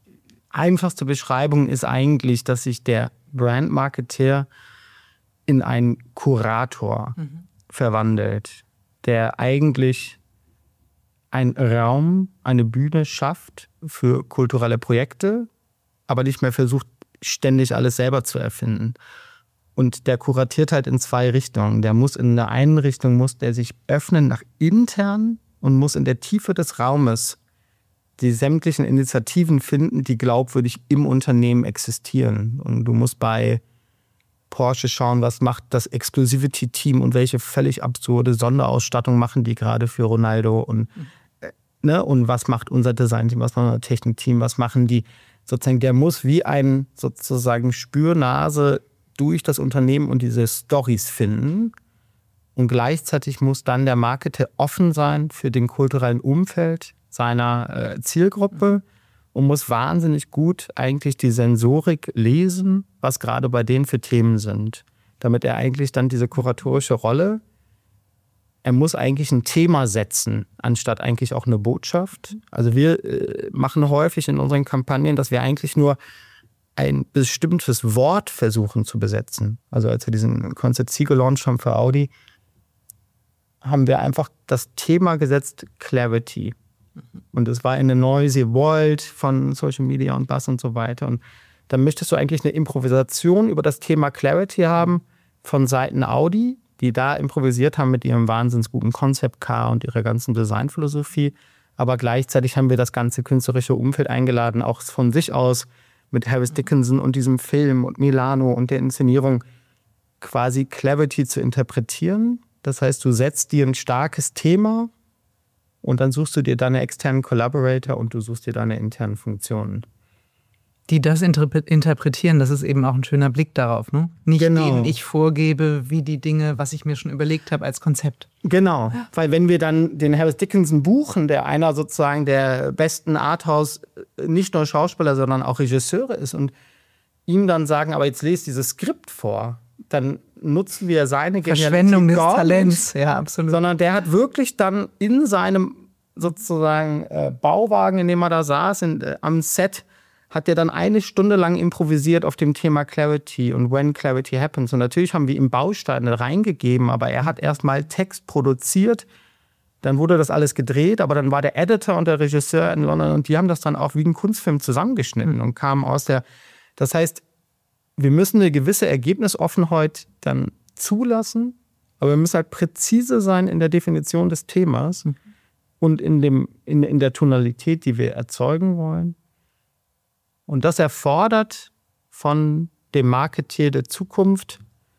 einfachste Beschreibung ist eigentlich, dass sich der Brand-Marketeer in einen Kurator verwandelt, der eigentlich einen Raum, eine Bühne schafft für kulturelle Projekte, aber nicht mehr versucht, ständig alles selber zu erfinden. Und der kuratiert halt in 2 Richtungen. Der muss in der einen Richtung muss der sich öffnen nach intern und muss in der Tiefe des Raumes die sämtlichen Initiativen finden, die glaubwürdig im Unternehmen existieren. Und du musst bei Porsche schauen, was macht das Exclusivity-Team und welche völlig absurde Sonderausstattung machen die gerade für Ronaldo und was macht unser Design-Team, was macht unser Technik-Team, was machen die, sozusagen, der muss wie ein sozusagen Spürnase durch das Unternehmen und diese Storys finden und gleichzeitig muss dann der Marketer offen sein für den kulturellen Umfeld seiner Zielgruppe und muss wahnsinnig gut eigentlich die Sensorik lesen, was gerade bei denen für Themen sind, damit er eigentlich dann diese kuratorische Rolle, er muss eigentlich ein Thema setzen, anstatt eigentlich auch eine Botschaft. Also wir machen häufig in unseren Kampagnen, dass wir eigentlich nur ein bestimmtes Wort versuchen zu besetzen. Also als wir diesen Concept C gelauncht haben für Audi, haben wir einfach das Thema gesetzt, Clarity. Und es war eine noisy world von Social Media und Buzz und so weiter. Und dann möchtest du eigentlich eine Improvisation über das Thema Clarity haben von Seiten Audi, die da improvisiert haben mit ihrem wahnsinnig guten Concept Car und ihrer ganzen Designphilosophie. Aber gleichzeitig haben wir das ganze künstlerische Umfeld eingeladen, auch von sich aus mit Harris Dickinson und diesem Film und Milano und der Inszenierung quasi Clarity zu interpretieren. Das heißt, du setzt dir ein starkes Thema und dann suchst du dir deine externen Collaborator und du suchst dir deine internen Funktionen. Die das interpretieren, das ist eben auch ein schöner Blick darauf, ne? Nicht denen ich vorgebe, wie die Dinge, was ich mir schon überlegt habe als Konzept. Genau, ja. Weil wenn wir dann den Harris Dickinson buchen, der einer sozusagen der besten Arthouse, nicht nur Schauspieler, sondern auch Regisseure ist und ihm dann sagen, aber jetzt lest dieses Skript vor, dann nutzen wir seine Verschwendung des Talents, ja, absolut. Sondern der hat wirklich dann in seinem sozusagen Bauwagen, in dem er da saß, am Set, hat der dann 1 Stunde lang improvisiert auf dem Thema Clarity und when Clarity happens. Und natürlich haben wir ihm Bausteine reingegeben, aber er hat erstmal Text produziert, dann wurde das alles gedreht, aber dann war der Editor und der Regisseur in London und die haben das dann auch wie ein Kunstfilm zusammengeschnitten und kamen aus der... Das heißt, wir müssen eine gewisse Ergebnisoffenheit dann zulassen, aber wir müssen halt präzise sein in der Definition des Themas und in der Tonalität, die wir erzeugen wollen. Und das erfordert von dem Marketeer der Zukunft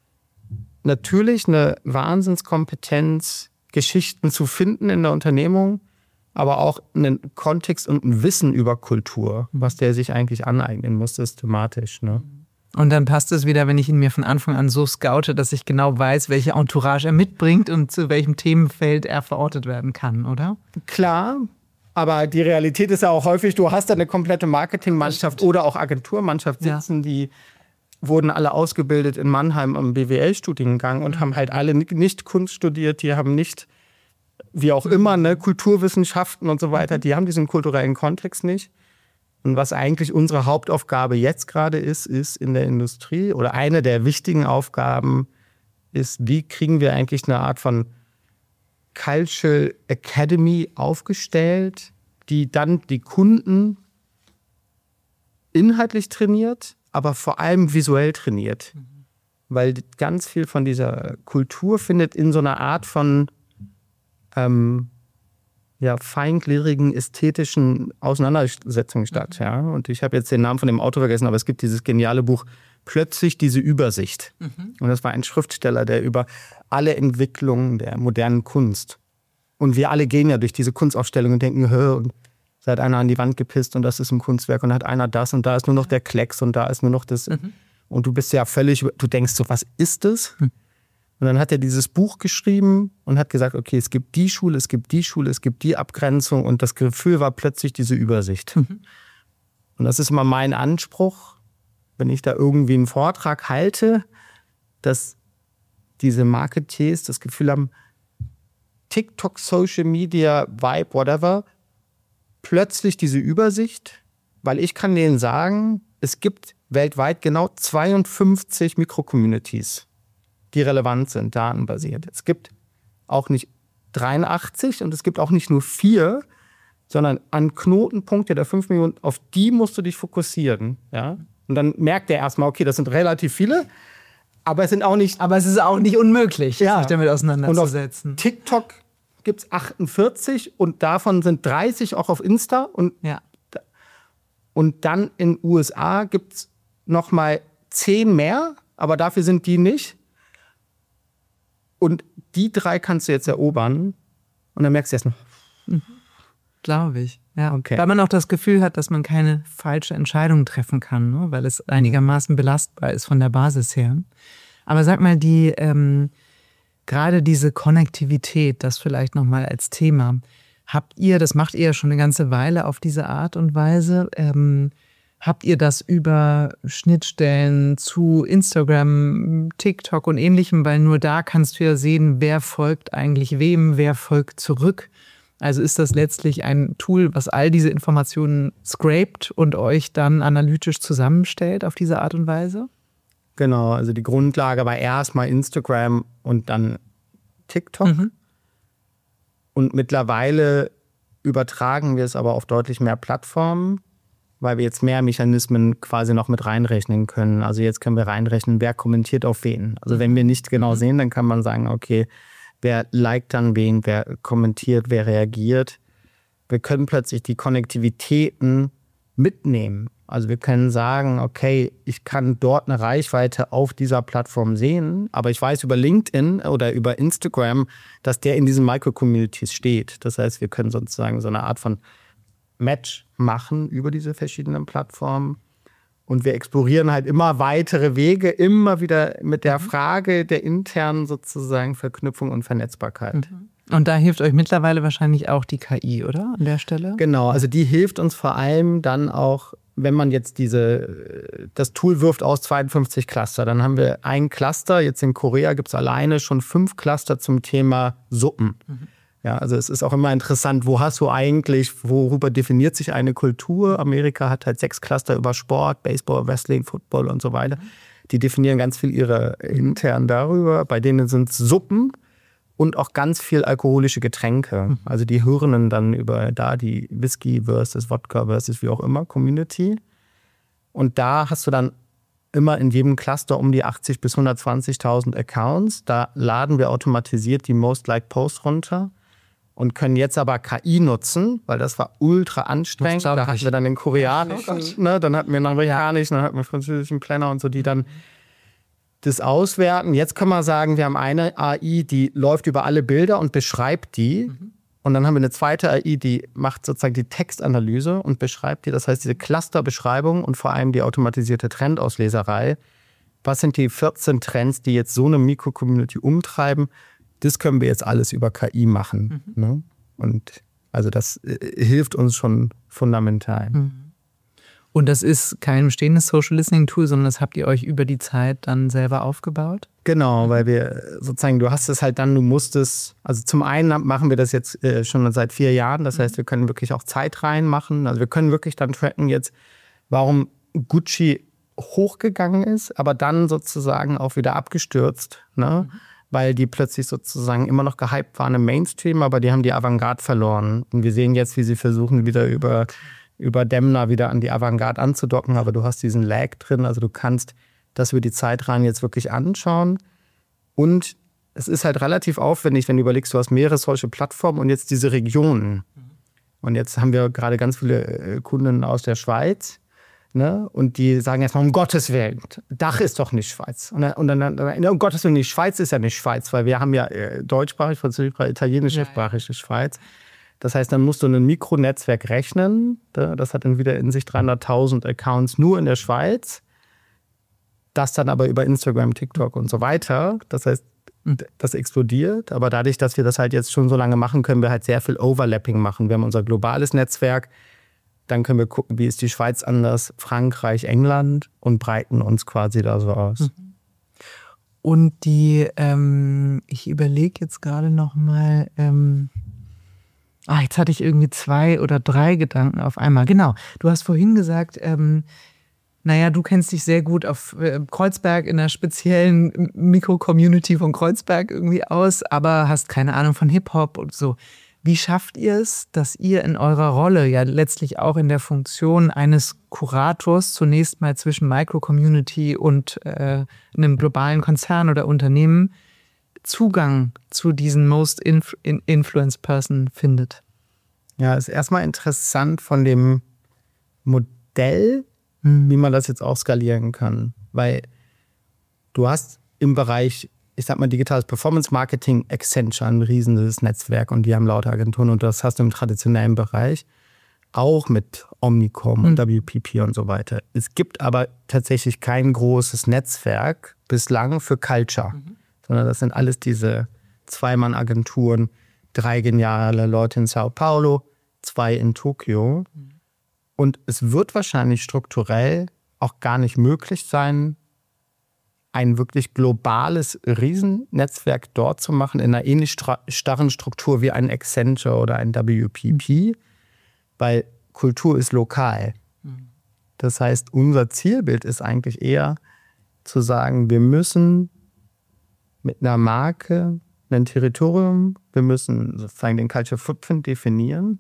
natürlich eine Wahnsinnskompetenz, Geschichten zu finden in der Unternehmung, aber auch einen Kontext und ein Wissen über Kultur, was der sich eigentlich aneignen muss, systematisch. Ne? Und dann passt es wieder, wenn ich ihn mir von Anfang an so scoute, dass ich genau weiß, welche Entourage er mitbringt und zu welchem Themenfeld er verortet werden kann, oder? Klar. Aber die Realität ist ja auch häufig, du hast da eine komplette Marketingmannschaft oder auch Agenturmannschaft sitzen, die wurden alle ausgebildet in Mannheim am BWL-Studiengang und haben halt alle nicht Kunst studiert, die haben nicht, wie auch immer, ne, Kulturwissenschaften und so weiter, die haben diesen kulturellen Kontext nicht. Und was eigentlich unsere Hauptaufgabe jetzt gerade ist in der Industrie oder eine der wichtigen Aufgaben ist, wie kriegen wir eigentlich eine Art von Cultural Academy aufgestellt, die dann die Kunden inhaltlich trainiert, aber vor allem visuell trainiert. Weil ganz viel von dieser Kultur findet in so einer Art von feingliedrigen, ästhetischen Auseinandersetzungen statt. Ja? Und ich habe jetzt den Namen von dem Autor vergessen, aber es gibt dieses geniale Buch Plötzlich diese Übersicht. Und das war ein Schriftsteller, der über alle Entwicklungen der modernen Kunst. Und wir alle gehen ja durch diese Kunstausstellung und denken, und da hat einer an die Wand gepisst und das ist ein Kunstwerk und da hat einer das und da ist nur noch der Klecks und da ist nur noch das. Und du bist ja völlig, du denkst so, was ist das? Und dann hat er dieses Buch geschrieben und hat gesagt, okay, es gibt die Schule, es gibt die Schule, es gibt die Abgrenzung und das Gefühl war plötzlich diese Übersicht. Und das ist immer mein Anspruch, wenn ich da irgendwie einen Vortrag halte, dass diese Marketeers das Gefühl haben, TikTok, Social Media, Vibe, whatever, plötzlich diese Übersicht weil ich kann denen sagen, es gibt weltweit genau 52 Mikrocommunities, die relevant sind, datenbasiert. Es gibt auch nicht 83 und es gibt auch nicht nur 4, sondern an Knotenpunkte der 5 Millionen, auf die musst du dich fokussieren. Ja? Und dann merkt er erstmal, okay, das sind relativ viele, aber es ist auch nicht unmöglich, sich damit auseinanderzusetzen. Und auf TikTok gibt es 48 und davon sind 30 auch auf Insta. Und dann in den USA gibt es nochmal 10 mehr, aber dafür sind die nicht. Und die 3 kannst du jetzt erobern und dann merkst du erstmal. Glaube ich, ja. Okay. Weil man auch das Gefühl hat, dass man keine falsche Entscheidung treffen kann, ne? Weil es einigermaßen belastbar ist von der Basis her. Aber sag mal, gerade diese Konnektivität, das vielleicht nochmal als Thema, das macht ihr ja schon eine ganze Weile auf diese Art und Weise. Habt ihr das über Schnittstellen zu Instagram, TikTok und Ähnlichem? Weil nur da kannst du ja sehen, wer folgt eigentlich wem, wer folgt zurück. Also ist das letztlich ein Tool, was all diese Informationen scrapt und euch dann analytisch zusammenstellt auf diese Art und Weise? Genau, also die Grundlage war erstmal Instagram und dann TikTok. Und mittlerweile übertragen wir es aber auf deutlich mehr Plattformen, weil wir jetzt mehr Mechanismen quasi noch mit reinrechnen können. Also jetzt können wir reinrechnen, wer kommentiert auf wen. Also wenn wir nicht genau sehen, dann kann man sagen, okay, wer liked dann wen, wer kommentiert, wer reagiert. Wir können plötzlich die Konnektivitäten mitnehmen. Also wir können sagen, okay, ich kann dort eine Reichweite auf dieser Plattform sehen, aber ich weiß über LinkedIn oder über Instagram, dass der in diesen Micro-Communities steht. Das heißt, wir können sozusagen so eine Art von Match machen über diese verschiedenen Plattformen. Und wir explorieren halt immer weitere Wege, immer wieder mit der Frage der internen sozusagen Verknüpfung und Vernetzbarkeit. Und da hilft euch mittlerweile wahrscheinlich auch die KI, oder? An der Stelle? Genau, also die hilft uns vor allem dann auch, wenn man jetzt das Tool wirft aus 52 Cluster, dann haben wir ein Cluster, jetzt in Korea gibt es alleine schon 5 Cluster zum Thema Suppen. Ja, also es ist auch immer interessant, worüber definiert sich eine Kultur? Amerika hat halt 6 Cluster über Sport, Baseball, Wrestling, Football und so weiter. Die definieren ganz viel ihre intern darüber. Bei denen sind es Suppen und auch ganz viel alkoholische Getränke. Also die hören dann über die Whisky versus Wodka versus wie auch immer Community. Und da hast du dann immer in jedem Cluster um die 80.000 bis 120.000 Accounts. Da laden wir automatisiert die Most Liked Posts runter und können jetzt aber KI nutzen, weil das war ultra anstrengend. Da hatten wir dann den koreanischen, dann hatten wir den amerikanischen, dann hatten wir den französischen Planner und so, die dann das auswerten. Jetzt können wir sagen, wir haben eine AI, die läuft über alle Bilder und beschreibt die. Und dann haben wir eine zweite AI, die macht sozusagen die Textanalyse und beschreibt die. Das heißt, diese Clusterbeschreibung und vor allem die automatisierte Trendausleserei. Was sind die 14 Trends, die jetzt so eine Mikro-Community umtreiben? Das können wir jetzt alles über KI machen. Ne? Und also das hilft uns schon fundamental. Und das ist kein bestehendes Social Listening Tool, sondern das habt ihr euch über die Zeit dann selber aufgebaut? Genau, weil wir sozusagen, du hast es halt dann, also zum einen machen wir das jetzt schon seit 4 Jahren, das heißt, wir können wirklich auch Zeit reinmachen, also wir können wirklich dann tracken jetzt, warum Gucci hochgegangen ist, aber dann sozusagen auch wieder abgestürzt, ne? Weil die plötzlich sozusagen immer noch gehypt waren im Mainstream, aber die haben die Avantgarde verloren. Und wir sehen jetzt, wie sie versuchen, wieder über Demna wieder an die Avantgarde anzudocken, aber du hast diesen Lag drin, also du kannst das über die Zeit rein jetzt wirklich anschauen. Und es ist halt relativ aufwendig, wenn du überlegst, du hast mehrere solche Plattformen und jetzt diese Regionen. Und jetzt haben wir gerade ganz viele Kunden aus der Schweiz, ne? Und die sagen erstmal, um Gottes Willen, Dach ist doch nicht Schweiz. Und dann um Gottes Willen, die Schweiz ist ja nicht Schweiz, weil wir haben ja deutschsprachig, französischsprachig, italienischsprachige Schweiz. Das heißt, dann musst du ein Mikronetzwerk rechnen. Das hat dann wieder in sich 300.000 Accounts nur in der Schweiz. Das dann aber über Instagram, TikTok und so weiter. Das heißt, das explodiert. Aber dadurch, dass wir das halt jetzt schon so lange machen, können wir halt sehr viel Overlapping machen. Wir haben unser globales Netzwerk. Dann können wir gucken, wie ist die Schweiz anders, Frankreich, England und breiten uns quasi da so aus. Und ich überlege jetzt gerade noch mal, Jetzt hatte ich irgendwie 2 oder 3 Gedanken auf einmal. Genau, du hast vorhin gesagt, du kennst dich sehr gut auf Kreuzberg in einer speziellen Mikro-Community von Kreuzberg irgendwie aus, aber hast keine Ahnung von Hip-Hop und so. Wie schafft ihr es, dass ihr in eurer Rolle, ja letztlich auch in der Funktion eines Kurators, zunächst mal zwischen Micro-Community und einem globalen Konzern oder Unternehmen, Zugang zu diesen Most Influenced Person findet? Ja, ist erstmal interessant von dem Modell, wie man das jetzt auch skalieren kann. Weil du hast im Bereich, ich sag mal, digitales Performance-Marketing, Accenture, ein riesiges Netzwerk und die haben lauter Agenturen und das hast du im traditionellen Bereich auch mit Omnicom und WPP und so weiter. Es gibt aber tatsächlich kein großes Netzwerk bislang für Culture, sondern das sind alles diese 2-Mann-Agenturen, 3 geniale Leute in Sao Paulo, 2 in Tokio. Und es wird wahrscheinlich strukturell auch gar nicht möglich sein, ein wirklich globales Riesennetzwerk dort zu machen, in einer ähnlich starren Struktur wie ein Accenture oder ein WPP, weil Kultur ist lokal. Das heißt, unser Zielbild ist eigentlich eher zu sagen, wir müssen mit einer Marke ein Territorium, wir müssen sozusagen den Culture Footprint definieren.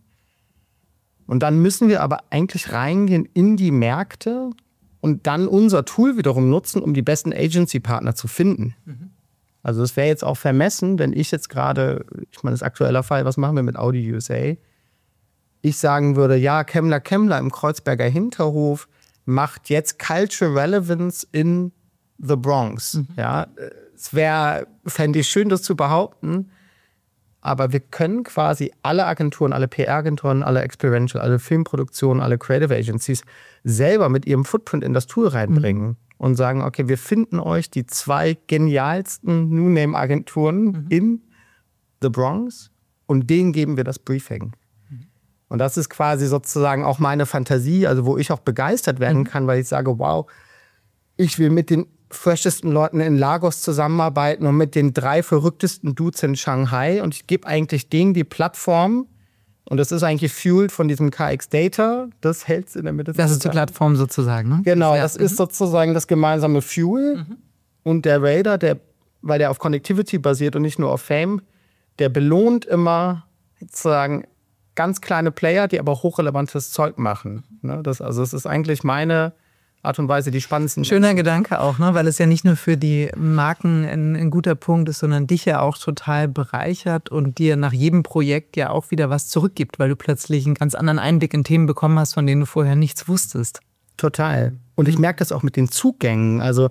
Und dann müssen wir aber eigentlich reingehen in die Märkte und dann unser Tool wiederum nutzen, um die besten Agency-Partner zu finden. Also es wäre jetzt auch vermessen, wenn ich jetzt gerade, ich meine, das ist aktueller Fall, was machen wir mit Audi USA? Ich sagen würde, ja, Kemmler im Kreuzberger Hinterhof macht jetzt Culture Relevance in the Bronx. Ja, es fände ich schön, das zu behaupten, aber wir können quasi alle Agenturen, alle PR-Agenturen, alle Experiential, alle Filmproduktionen, alle Creative Agencies selber mit ihrem Footprint in das Tool reinbringen und sagen, okay, wir finden euch die 2 genialsten New-Name-Agenturen in the Bronx und denen geben wir das Briefing. Und das ist quasi sozusagen auch meine Fantasie, also wo ich auch begeistert werden kann, weil ich sage, wow, ich will mit den freshesten Leuten in Lagos zusammenarbeiten und mit den 3 verrücktesten Dudes in Shanghai und ich gebe eigentlich denen die Plattform und das ist eigentlich fueled von diesem KX Data, das hält es in der Mitte. Das ist die Plattform sozusagen, ne? Genau, das ist sozusagen das gemeinsame Fuel und der Radar, weil der auf Connectivity basiert und nicht nur auf Fame, der belohnt immer sozusagen ganz kleine Player, die aber hochrelevantes Zeug machen. Ne? Das ist eigentlich meine Art und Weise die spannendsten. Schöner Gedanke auch, ne? Weil es ja nicht nur für die Marken ein guter Punkt ist, sondern dich ja auch total bereichert und dir nach jedem Projekt ja auch wieder was zurückgibt, weil du plötzlich einen ganz anderen Einblick in Themen bekommen hast, von denen du vorher nichts wusstest. Total. Und ich merke das auch mit den Zugängen. Also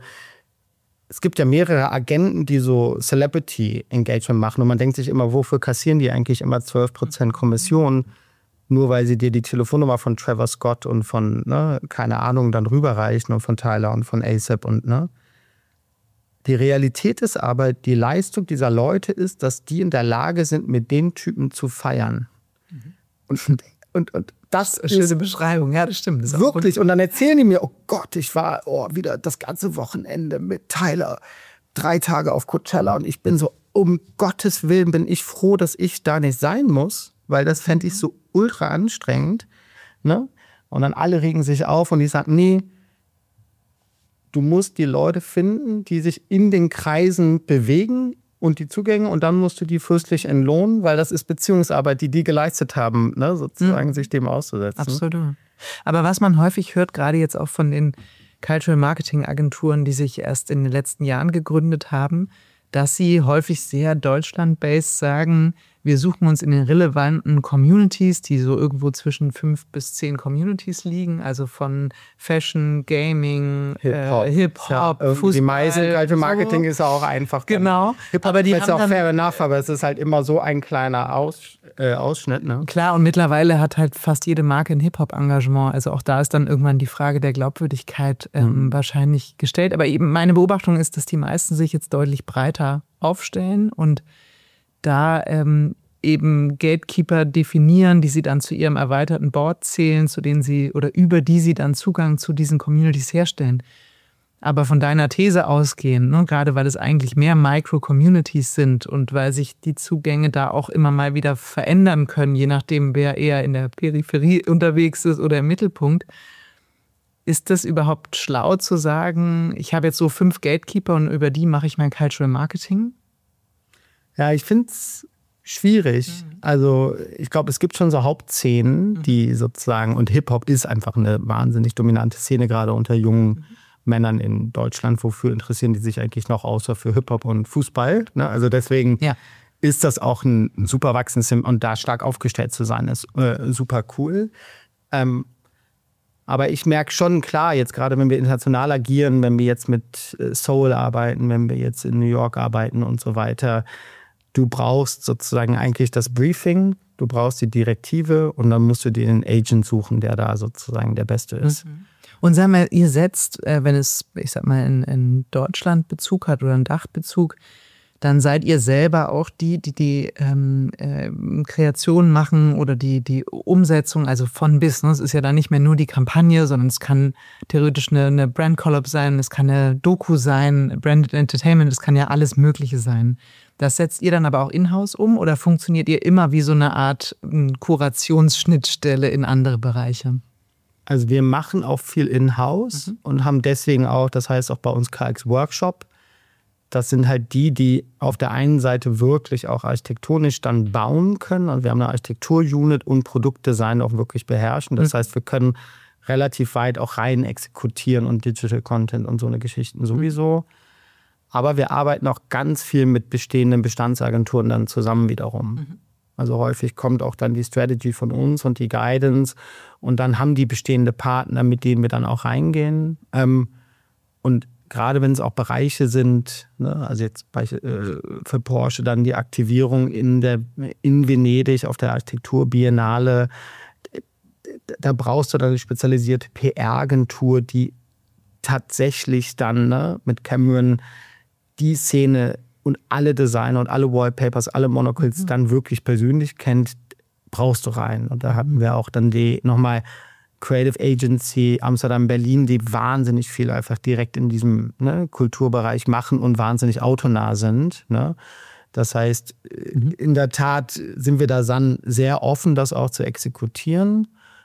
es gibt ja mehrere Agenten, die so Celebrity-Engagement machen und man denkt sich immer, wofür kassieren die eigentlich immer 12% Kommission? Nur weil sie dir die Telefonnummer von Trevor Scott und von, keine Ahnung, dann rüberreichen und von Tyler und von A$AP und, Die Realität ist aber, die Leistung dieser Leute ist, dass die in der Lage sind, mit den Typen zu feiern. Und das ist eine schöne Beschreibung, ja, das stimmt. Das wirklich. Und dann erzählen die mir, oh Gott, ich war wieder das ganze Wochenende mit Tyler, 3 Tage auf Coachella und ich bin so, um Gottes Willen bin ich froh, dass ich da nicht sein muss, weil das fände ich so ultra anstrengend. Ne? Und dann alle regen sich auf und die sagen, nee, du musst die Leute finden, die sich in den Kreisen bewegen und die Zugänge und dann musst du die fürstlich entlohnen, weil das ist Beziehungsarbeit, die geleistet haben, ne? Sozusagen sich dem auszusetzen. Absolut. Aber was man häufig hört, gerade jetzt auch von den Cultural Marketing Agenturen, die sich erst in den letzten Jahren gegründet haben, dass sie häufig sehr Deutschland-based sagen, wir suchen uns in den relevanten Communities, die so irgendwo zwischen 5 bis 10 Communities liegen, also von Fashion, Gaming, Hip-Hop, Fußball. Die meisten Cultural Marketing ist auch einfach. Genau. Aber die haben auch fair enough, aber es ist halt immer so ein kleiner Ausschnitt. Ne? Klar, und mittlerweile hat halt fast jede Marke ein Hip-Hop-Engagement. Also auch da ist dann irgendwann die Frage der Glaubwürdigkeit wahrscheinlich gestellt. Aber eben meine Beobachtung ist, dass die meisten sich jetzt deutlich breiter aufstellen und da eben Gatekeeper definieren, die sie dann zu ihrem erweiterten Board zählen, zu denen sie oder über die sie dann Zugang zu diesen Communities herstellen. Aber von deiner These ausgehend, ne, gerade weil es eigentlich mehr Micro-Communities sind und weil sich die Zugänge da auch immer mal wieder verändern können, je nachdem, wer eher in der Peripherie unterwegs ist oder im Mittelpunkt, ist das überhaupt schlau zu sagen, ich habe jetzt so 5 Gatekeeper und über die mache ich mein Cultural Marketing? Ja, ich finde es schwierig. Also ich glaube, es gibt schon so Hauptszenen, die sozusagen, und Hip-Hop ist einfach eine wahnsinnig dominante Szene, gerade unter jungen Männern in Deutschland. Wofür interessieren die sich eigentlich noch außer für Hip-Hop und Fußball? Ne? Also deswegen ist das auch ein super wachsendes und da stark aufgestellt zu sein, ist super cool. Aber ich merke schon, klar, jetzt gerade wenn wir international agieren, wenn wir jetzt mit Soul arbeiten, wenn wir jetzt in New York arbeiten und so weiter, du brauchst sozusagen eigentlich das Briefing, du brauchst die Direktive und dann musst du dir einen Agent suchen, der da sozusagen der Beste ist. Und sag mal, ihr setzt, wenn es, ich sag mal, in Deutschland Bezug hat oder einen Dachbezug, dann seid ihr selber auch die Kreation machen oder die Umsetzung, also von bis. Ne? Es ist ja dann nicht mehr nur die Kampagne, sondern es kann theoretisch eine Brand-Collab sein, es kann eine Doku sein, Branded Entertainment, es kann ja alles Mögliche sein. Das setzt ihr dann aber auch in-house um oder funktioniert ihr immer wie so eine Art Kurationsschnittstelle in andere Bereiche? Also wir machen auch viel in-house und haben deswegen auch, das heißt auch bei uns KX Workshop, das sind halt die auf der einen Seite wirklich auch architektonisch dann bauen können. Und wir haben eine Architektur-Unit und Produktdesign auch wirklich beherrschen. Das heißt, wir können relativ weit auch rein exekutieren und Digital Content und so eine Geschichten sowieso. Aber wir arbeiten auch ganz viel mit bestehenden Bestandsagenturen dann zusammen wiederum. Also häufig kommt auch dann die Strategy von uns und die Guidance und dann haben die bestehende Partner, mit denen wir dann auch reingehen. Und gerade wenn es auch Bereiche sind, ne, also jetzt für Porsche dann die Aktivierung in Venedig auf der Architekturbiennale, da brauchst du dann eine spezialisierte PR-Agentur, die tatsächlich dann mit Cameron die Szene und alle Designer und alle Wallpapers, alle Monocles dann wirklich persönlich kennt, brauchst du rein. Und da hatten wir auch dann die nochmal Creative Agency Amsterdam, Berlin, die wahnsinnig viel einfach direkt in diesem Kulturbereich machen und wahnsinnig autonah sind. Ne? Das heißt, in der Tat sind wir da sehr offen, das auch zu exekutieren.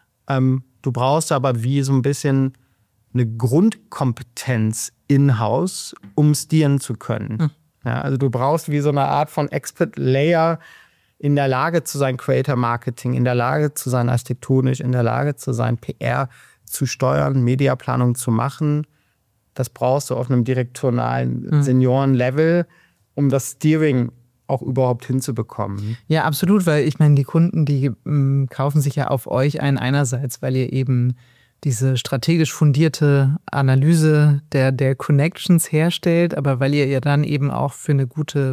Du brauchst aber wie so ein bisschen eine Grundkompetenz in-house, um stieren zu können. Ja, also du brauchst wie so eine Art von Expert Layer, in der Lage zu sein, Creator Marketing, in der Lage zu sein, architektonisch, in der Lage zu sein, PR zu steuern, Mediaplanung zu machen. Das brauchst du auf einem direktorialen Senioren-Level, um das Steering auch überhaupt hinzubekommen. Ja, absolut, weil ich meine, die Kunden, die kaufen sich ja auf euch ein, einerseits, weil ihr eben diese strategisch fundierte Analyse der Connections herstellt, aber weil ihr ja dann eben auch für ein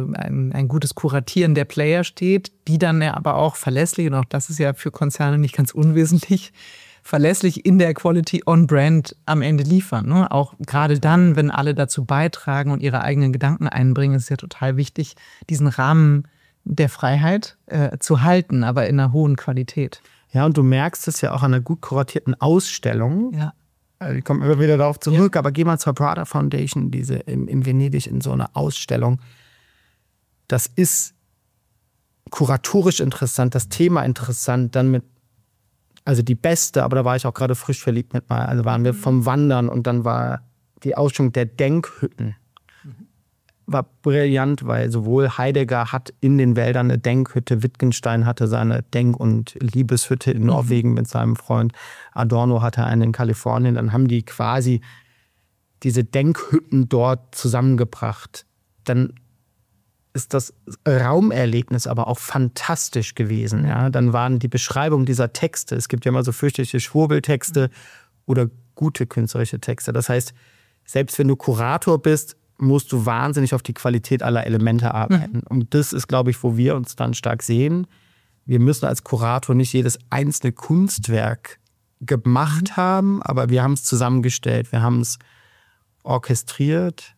gutes Kuratieren der Player steht, die dann ja aber auch verlässlich, und auch das ist ja für Konzerne nicht ganz unwesentlich, verlässlich in der Quality on Brand am Ende liefern. Ne? Auch gerade dann, wenn alle dazu beitragen und ihre eigenen Gedanken einbringen, ist es ja total wichtig, diesen Rahmen der Freiheit zu halten, aber in einer hohen Qualität. Ja, und du merkst es ja auch an einer gut kuratierten Ausstellung. Ja. Also ich komme immer wieder darauf zurück, aber geh mal zur Prada Foundation, diese in Venedig in so einer Ausstellung. Das ist kuratorisch interessant, das Thema interessant, dann also die beste, aber da war ich auch gerade frisch verliebt mit mal, also waren wir vom Wandern und dann war die Ausstellung der Denkhütten. War brillant, weil sowohl Heidegger hat in den Wäldern eine Denkhütte, Wittgenstein hatte seine Denk- und Liebeshütte in Norwegen mit seinem Freund, Adorno hatte eine in Kalifornien, dann haben die quasi diese Denkhütten dort zusammengebracht. Dann ist das Raumerlebnis aber auch fantastisch gewesen. Ja? Dann waren die Beschreibungen dieser Texte, es gibt ja immer so fürchterliche Schwurbeltexte oder gute künstlerische Texte. Das heißt, selbst wenn du Kurator bist, musst du wahnsinnig auf die Qualität aller Elemente arbeiten. Und das ist, glaube ich, wo wir uns dann stark sehen. Wir müssen als Kurator nicht jedes einzelne Kunstwerk gemacht haben, aber wir haben es zusammengestellt, wir haben es orchestriert.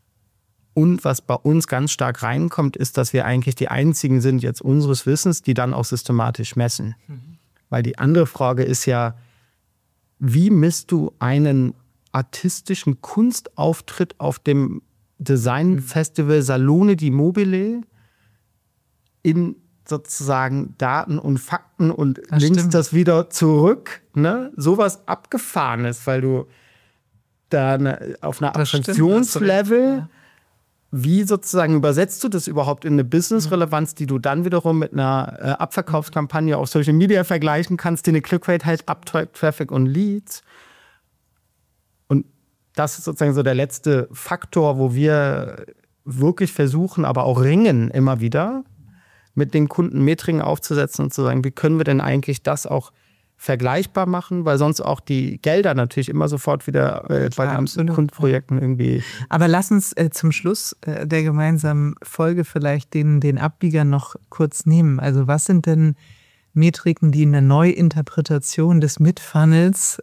Und was bei uns ganz stark reinkommt, ist, dass wir eigentlich die Einzigen sind, jetzt unseres Wissens, die dann auch systematisch messen. Weil die andere Frage ist ja, wie misst du einen artistischen Kunstauftritt auf dem Designfestival Salone di Mobile in sozusagen Daten und Fakten und links das wieder zurück, ne? Sowas Abgefahrenes, weil du da auf einer Abstraktionslevel, wie sozusagen übersetzt du das überhaupt in eine Business-Relevanz, die du dann wiederum mit einer Abverkaufskampagne auf Social Media vergleichen kannst, die eine Click-Rate halt abträgt, Traffic und Leads. Und das ist sozusagen so der letzte Faktor, wo wir wirklich versuchen, aber auch ringen immer wieder, mit den Kunden Metriken aufzusetzen und zu sagen, wie können wir denn eigentlich das auch vergleichbar machen, weil sonst auch die Gelder natürlich immer sofort wieder bei den Kundenprojekten irgendwie... Aber lass uns zum Schluss der gemeinsamen Folge vielleicht den Abbieger noch kurz nehmen. Also was sind denn Metriken, die in der Neuinterpretation des Mid-Funnels,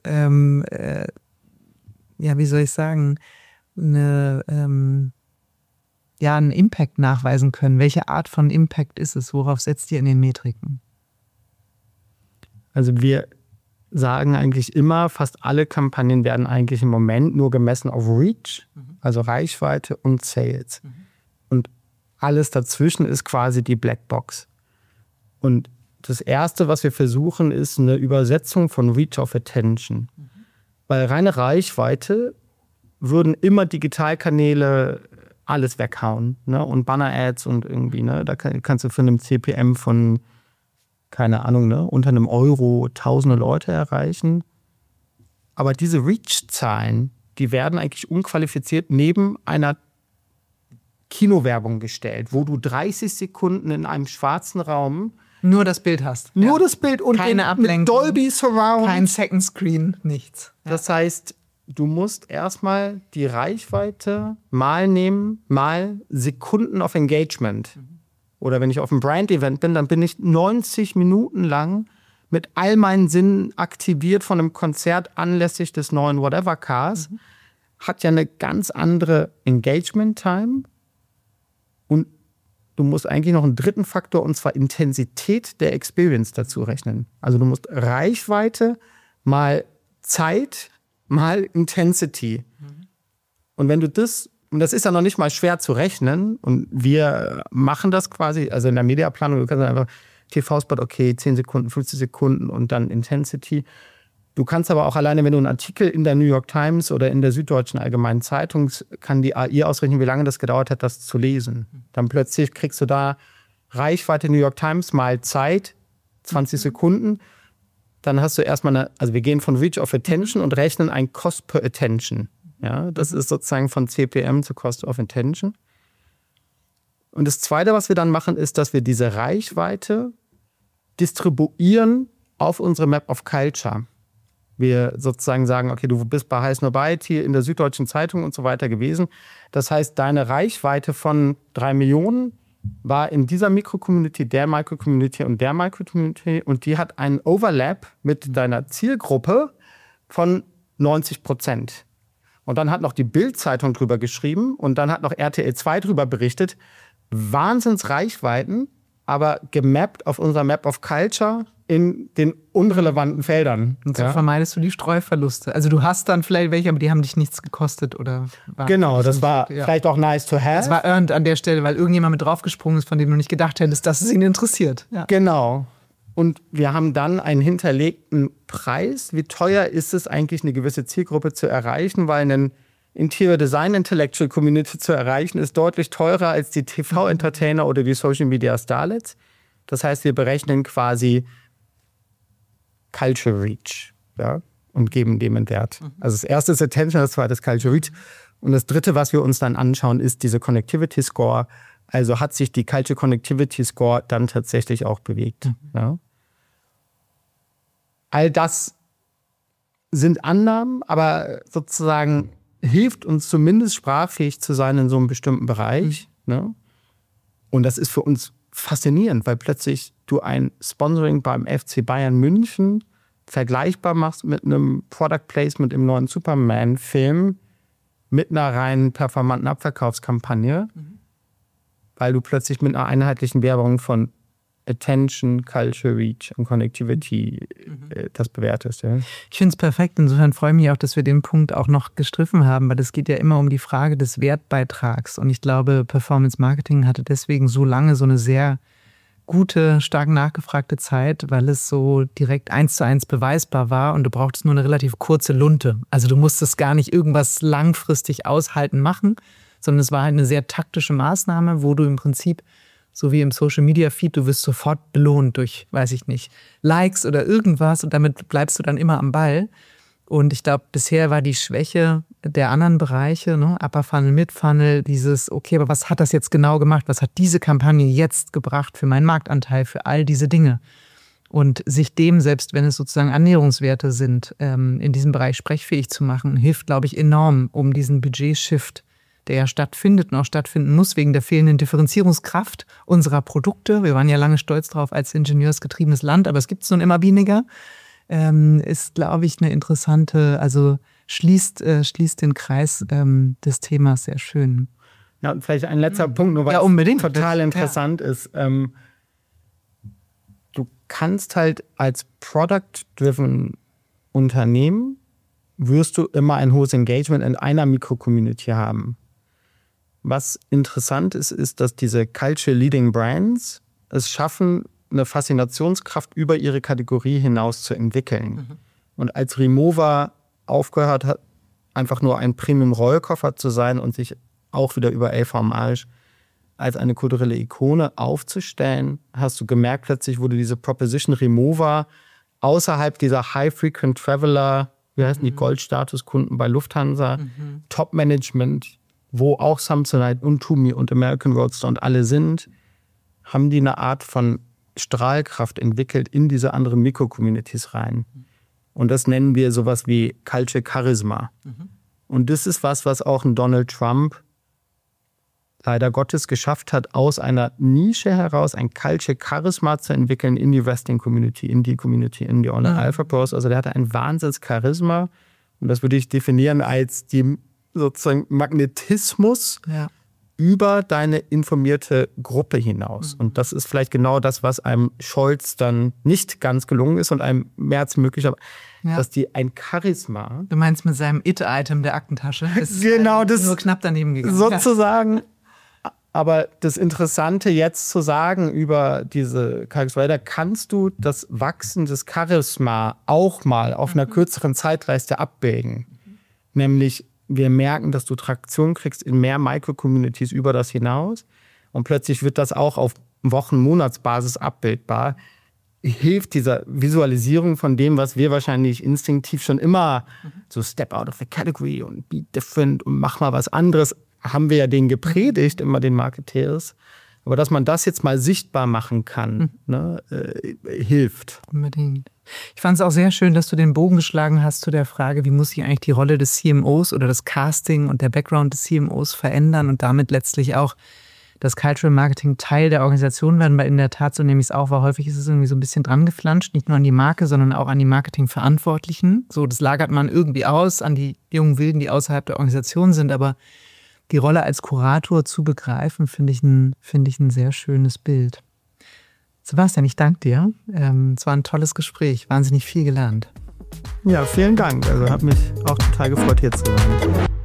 wie soll ich sagen, einen Impact nachweisen können? Welche Art von Impact ist es? Worauf setzt ihr in den Metriken? Also wir sagen eigentlich immer, fast alle Kampagnen werden eigentlich im Moment nur gemessen auf Reach, also Reichweite und Sales. Und alles dazwischen ist quasi die Blackbox. Und das Erste, was wir versuchen, ist eine Übersetzung von Reach auf Attention. Weil reine Reichweite würden immer Digitalkanäle alles weghauen, ne? Und Banner-Ads und irgendwie, ne? Da kannst du für einen CPM von, keine Ahnung, ne? Unter einem Euro tausende Leute erreichen. Aber diese Reach-Zahlen, die werden eigentlich unqualifiziert neben einer Kinowerbung gestellt, wo du 30 Sekunden in einem schwarzen Raum nur das Bild hast. Nur das Bild und keine Ablenkung, mit Dolby Surround. Kein Second Screen, nichts. Das heißt, du musst erstmal die Reichweite mal nehmen, mal Sekunden of Engagement. Oder wenn ich auf einem Brand-Event bin, dann bin ich 90 Minuten lang mit all meinen Sinnen aktiviert von einem Konzert anlässlich des neuen Whatever-Cars. Hat ja eine ganz andere Engagement-Time. Und du musst eigentlich noch einen dritten Faktor, und zwar Intensität der Experience dazu rechnen. Also du musst Reichweite mal Zeit mal Intensity. Und wenn du das, und das ist ja noch nicht mal schwer zu rechnen, und wir machen das quasi, also in der Mediaplanung, du kannst einfach TV-Spot, okay, 10 Sekunden, 15 Sekunden und dann Intensity. Du kannst aber auch alleine, wenn du einen Artikel in der New York Times oder in der Süddeutschen Allgemeinen Zeitung, kann die AI ausrechnen, wie lange das gedauert hat, das zu lesen. Dann plötzlich kriegst du da Reichweite New York Times mal Zeit, 20 Sekunden. Dann hast du erstmal also wir gehen von Reach of Attention und rechnen ein Cost per Attention. Ja, das ist sozusagen von CPM zu Cost of Attention. Und das Zweite, was wir dann machen, ist, dass wir diese Reichweite distribuieren auf unsere Map of Culture. Wir sozusagen sagen, okay, du bist bei Heiß nur Byte hier in der Süddeutschen Zeitung und so weiter gewesen. Das heißt, deine Reichweite von 3 Millionen war in dieser Mikro-Community, der Micro-Community und der Micro-Community, und die hat einen Overlap mit deiner Zielgruppe von 90%. Und dann hat noch die Bild-Zeitung drüber geschrieben und dann hat noch RTL 2 drüber berichtet. Wahnsinnsreichweiten, aber gemappt auf unserer Map of Culture in den unrelevanten Feldern. Und so vermeidest du die Streuverluste. Also du hast dann vielleicht welche, aber die haben dich nichts gekostet oder... Genau, das war vielleicht auch nice to have. Das war earned an der Stelle, weil irgendjemand mit draufgesprungen ist, von dem du nicht gedacht hättest, dass es ihn interessiert. Ja. Genau. Und wir haben dann einen hinterlegten Preis. Wie teuer ist es eigentlich, eine gewisse Zielgruppe zu erreichen? Weil einen Interior Design Intellectual Community zu erreichen, ist deutlich teurer als die TV-Entertainer oder die Social Media Starlets. Das heißt, wir berechnen quasi Culture Reach, ja, und geben dem einen Wert. Also das erste ist Attention, das zweite ist Culture Reach. Und das dritte, was wir uns dann anschauen, ist diese Connectivity Score. Also hat sich die Culture Connectivity Score dann tatsächlich auch bewegt. Ja. All das sind Annahmen, aber sozusagen hilft uns zumindest sprachfähig zu sein in so einem bestimmten Bereich. Ne? Und das ist für uns faszinierend, weil plötzlich du ein Sponsoring beim FC Bayern München vergleichbar machst mit einem Product Placement im neuen Superman-Film mit einer rein performanten Abverkaufskampagne, weil du plötzlich mit einer einheitlichen Werbung von Attention, Culture, Reach und Connectivity das bewertest. Ja? Ich finde es perfekt. Insofern freue ich mich auch, dass wir den Punkt auch noch gestriffen haben, weil es geht ja immer um die Frage des Wertbeitrags. Und ich glaube, Performance Marketing hatte deswegen so lange so eine sehr gute, stark nachgefragte Zeit, weil es so direkt 1:1 beweisbar war und du brauchtest nur eine relativ kurze Lunte. Also du musstest gar nicht irgendwas langfristig aushalten machen, sondern es war halt eine sehr taktische Maßnahme, wo du im Prinzip, so wie im Social-Media-Feed, du wirst sofort belohnt durch, weiß ich nicht, Likes oder irgendwas und damit bleibst du dann immer am Ball. Und ich glaube, bisher war die Schwäche der anderen Bereiche, ne, Upper Funnel, Mid Funnel, dieses, okay, aber was hat das jetzt genau gemacht? Was hat diese Kampagne jetzt gebracht für meinen Marktanteil, für all diese Dinge? Und sich dem, selbst wenn es sozusagen Annäherungswerte sind, in diesem Bereich sprechfähig zu machen, hilft, glaube ich, enorm, um diesen Budget-Shift, der ja stattfindet und auch stattfinden muss, wegen der fehlenden Differenzierungskraft unserer Produkte. Wir waren ja lange stolz drauf als ingenieursgetriebenes Land, aber es gibt es nun immer weniger. Ist, glaube ich, eine interessante, also schließt den Kreis des Themas sehr schön. Ja, und vielleicht ein letzter Punkt, nur weil es total interessant ist. Du kannst halt als Product-driven Unternehmen, wirst du immer ein hohes Engagement in einer Mikro-Community haben. Was interessant ist, ist, dass diese Culture-Leading Brands es schaffen, eine Faszinationskraft über ihre Kategorie hinaus zu entwickeln. Und als Rimowa aufgehört hat, einfach nur ein Premium-Rollkoffer zu sein und sich auch wieder über LVMH als eine kulturelle Ikone aufzustellen, hast du gemerkt, plötzlich wurde diese Proposition Rimowa außerhalb dieser High-Frequent-Traveler, wie heißen die Goldstatuskunden bei Lufthansa, Top-Management, wo auch Samsonite und Tumi und American Roadster und alle sind, haben die eine Art von Strahlkraft entwickelt in diese anderen Mikro-Communities rein. Und das nennen wir sowas wie Culture Charisma. Und das ist was auch ein Donald Trump leider Gottes geschafft hat, aus einer Nische heraus ein Culture Charisma zu entwickeln in die Wrestling-Community, in die Community, in die Alpha Pros. Also der hatte ein Wahnsinns Charisma. Und das würde ich definieren als die sozusagen Magnetismus über deine informierte Gruppe hinaus. Und das ist vielleicht genau das, was einem Scholz dann nicht ganz gelungen ist und einem Merz möglich, aber dass die ein Charisma... Du meinst mit seinem It-Item der Aktentasche? Ist genau, das nur knapp daneben gegangen. Sozusagen. Aber das Interessante jetzt zu sagen über diese Charisma, da kannst du das Wachsen des Charisma auch mal auf einer kürzeren Zeitleiste abbilden. Nämlich wir merken, dass du Traktion kriegst in mehr Micro-Communities über das hinaus. Und plötzlich wird das auch auf Wochen-Monatsbasis abbildbar. Hilft dieser Visualisierung von dem, was wir wahrscheinlich instinktiv schon immer so step out of the category und be different und mach mal was anderes, haben wir ja denen gepredigt, immer den Marketeers. Aber dass man das jetzt mal sichtbar machen kann, hilft. Unbedingt. Ich fand es auch sehr schön, dass du den Bogen geschlagen hast zu der Frage, wie muss sich eigentlich die Rolle des CMOs oder das Casting und der Background des CMOs verändern und damit letztlich auch das Cultural Marketing Teil der Organisation werden, weil in der Tat, so nehme ich es auch, weil häufig ist es irgendwie so ein bisschen dran geflanscht, nicht nur an die Marke, sondern auch an die Marketingverantwortlichen. So, das lagert man irgendwie aus an die jungen Wilden, die außerhalb der Organisation sind, aber die Rolle als Kurator zu begreifen, finde ich ein sehr schönes Bild. Sebastian, ich danke dir. Es war ein tolles Gespräch, wahnsinnig viel gelernt. Ja, vielen Dank. Also hat mich auch total gefreut, hier zu sein.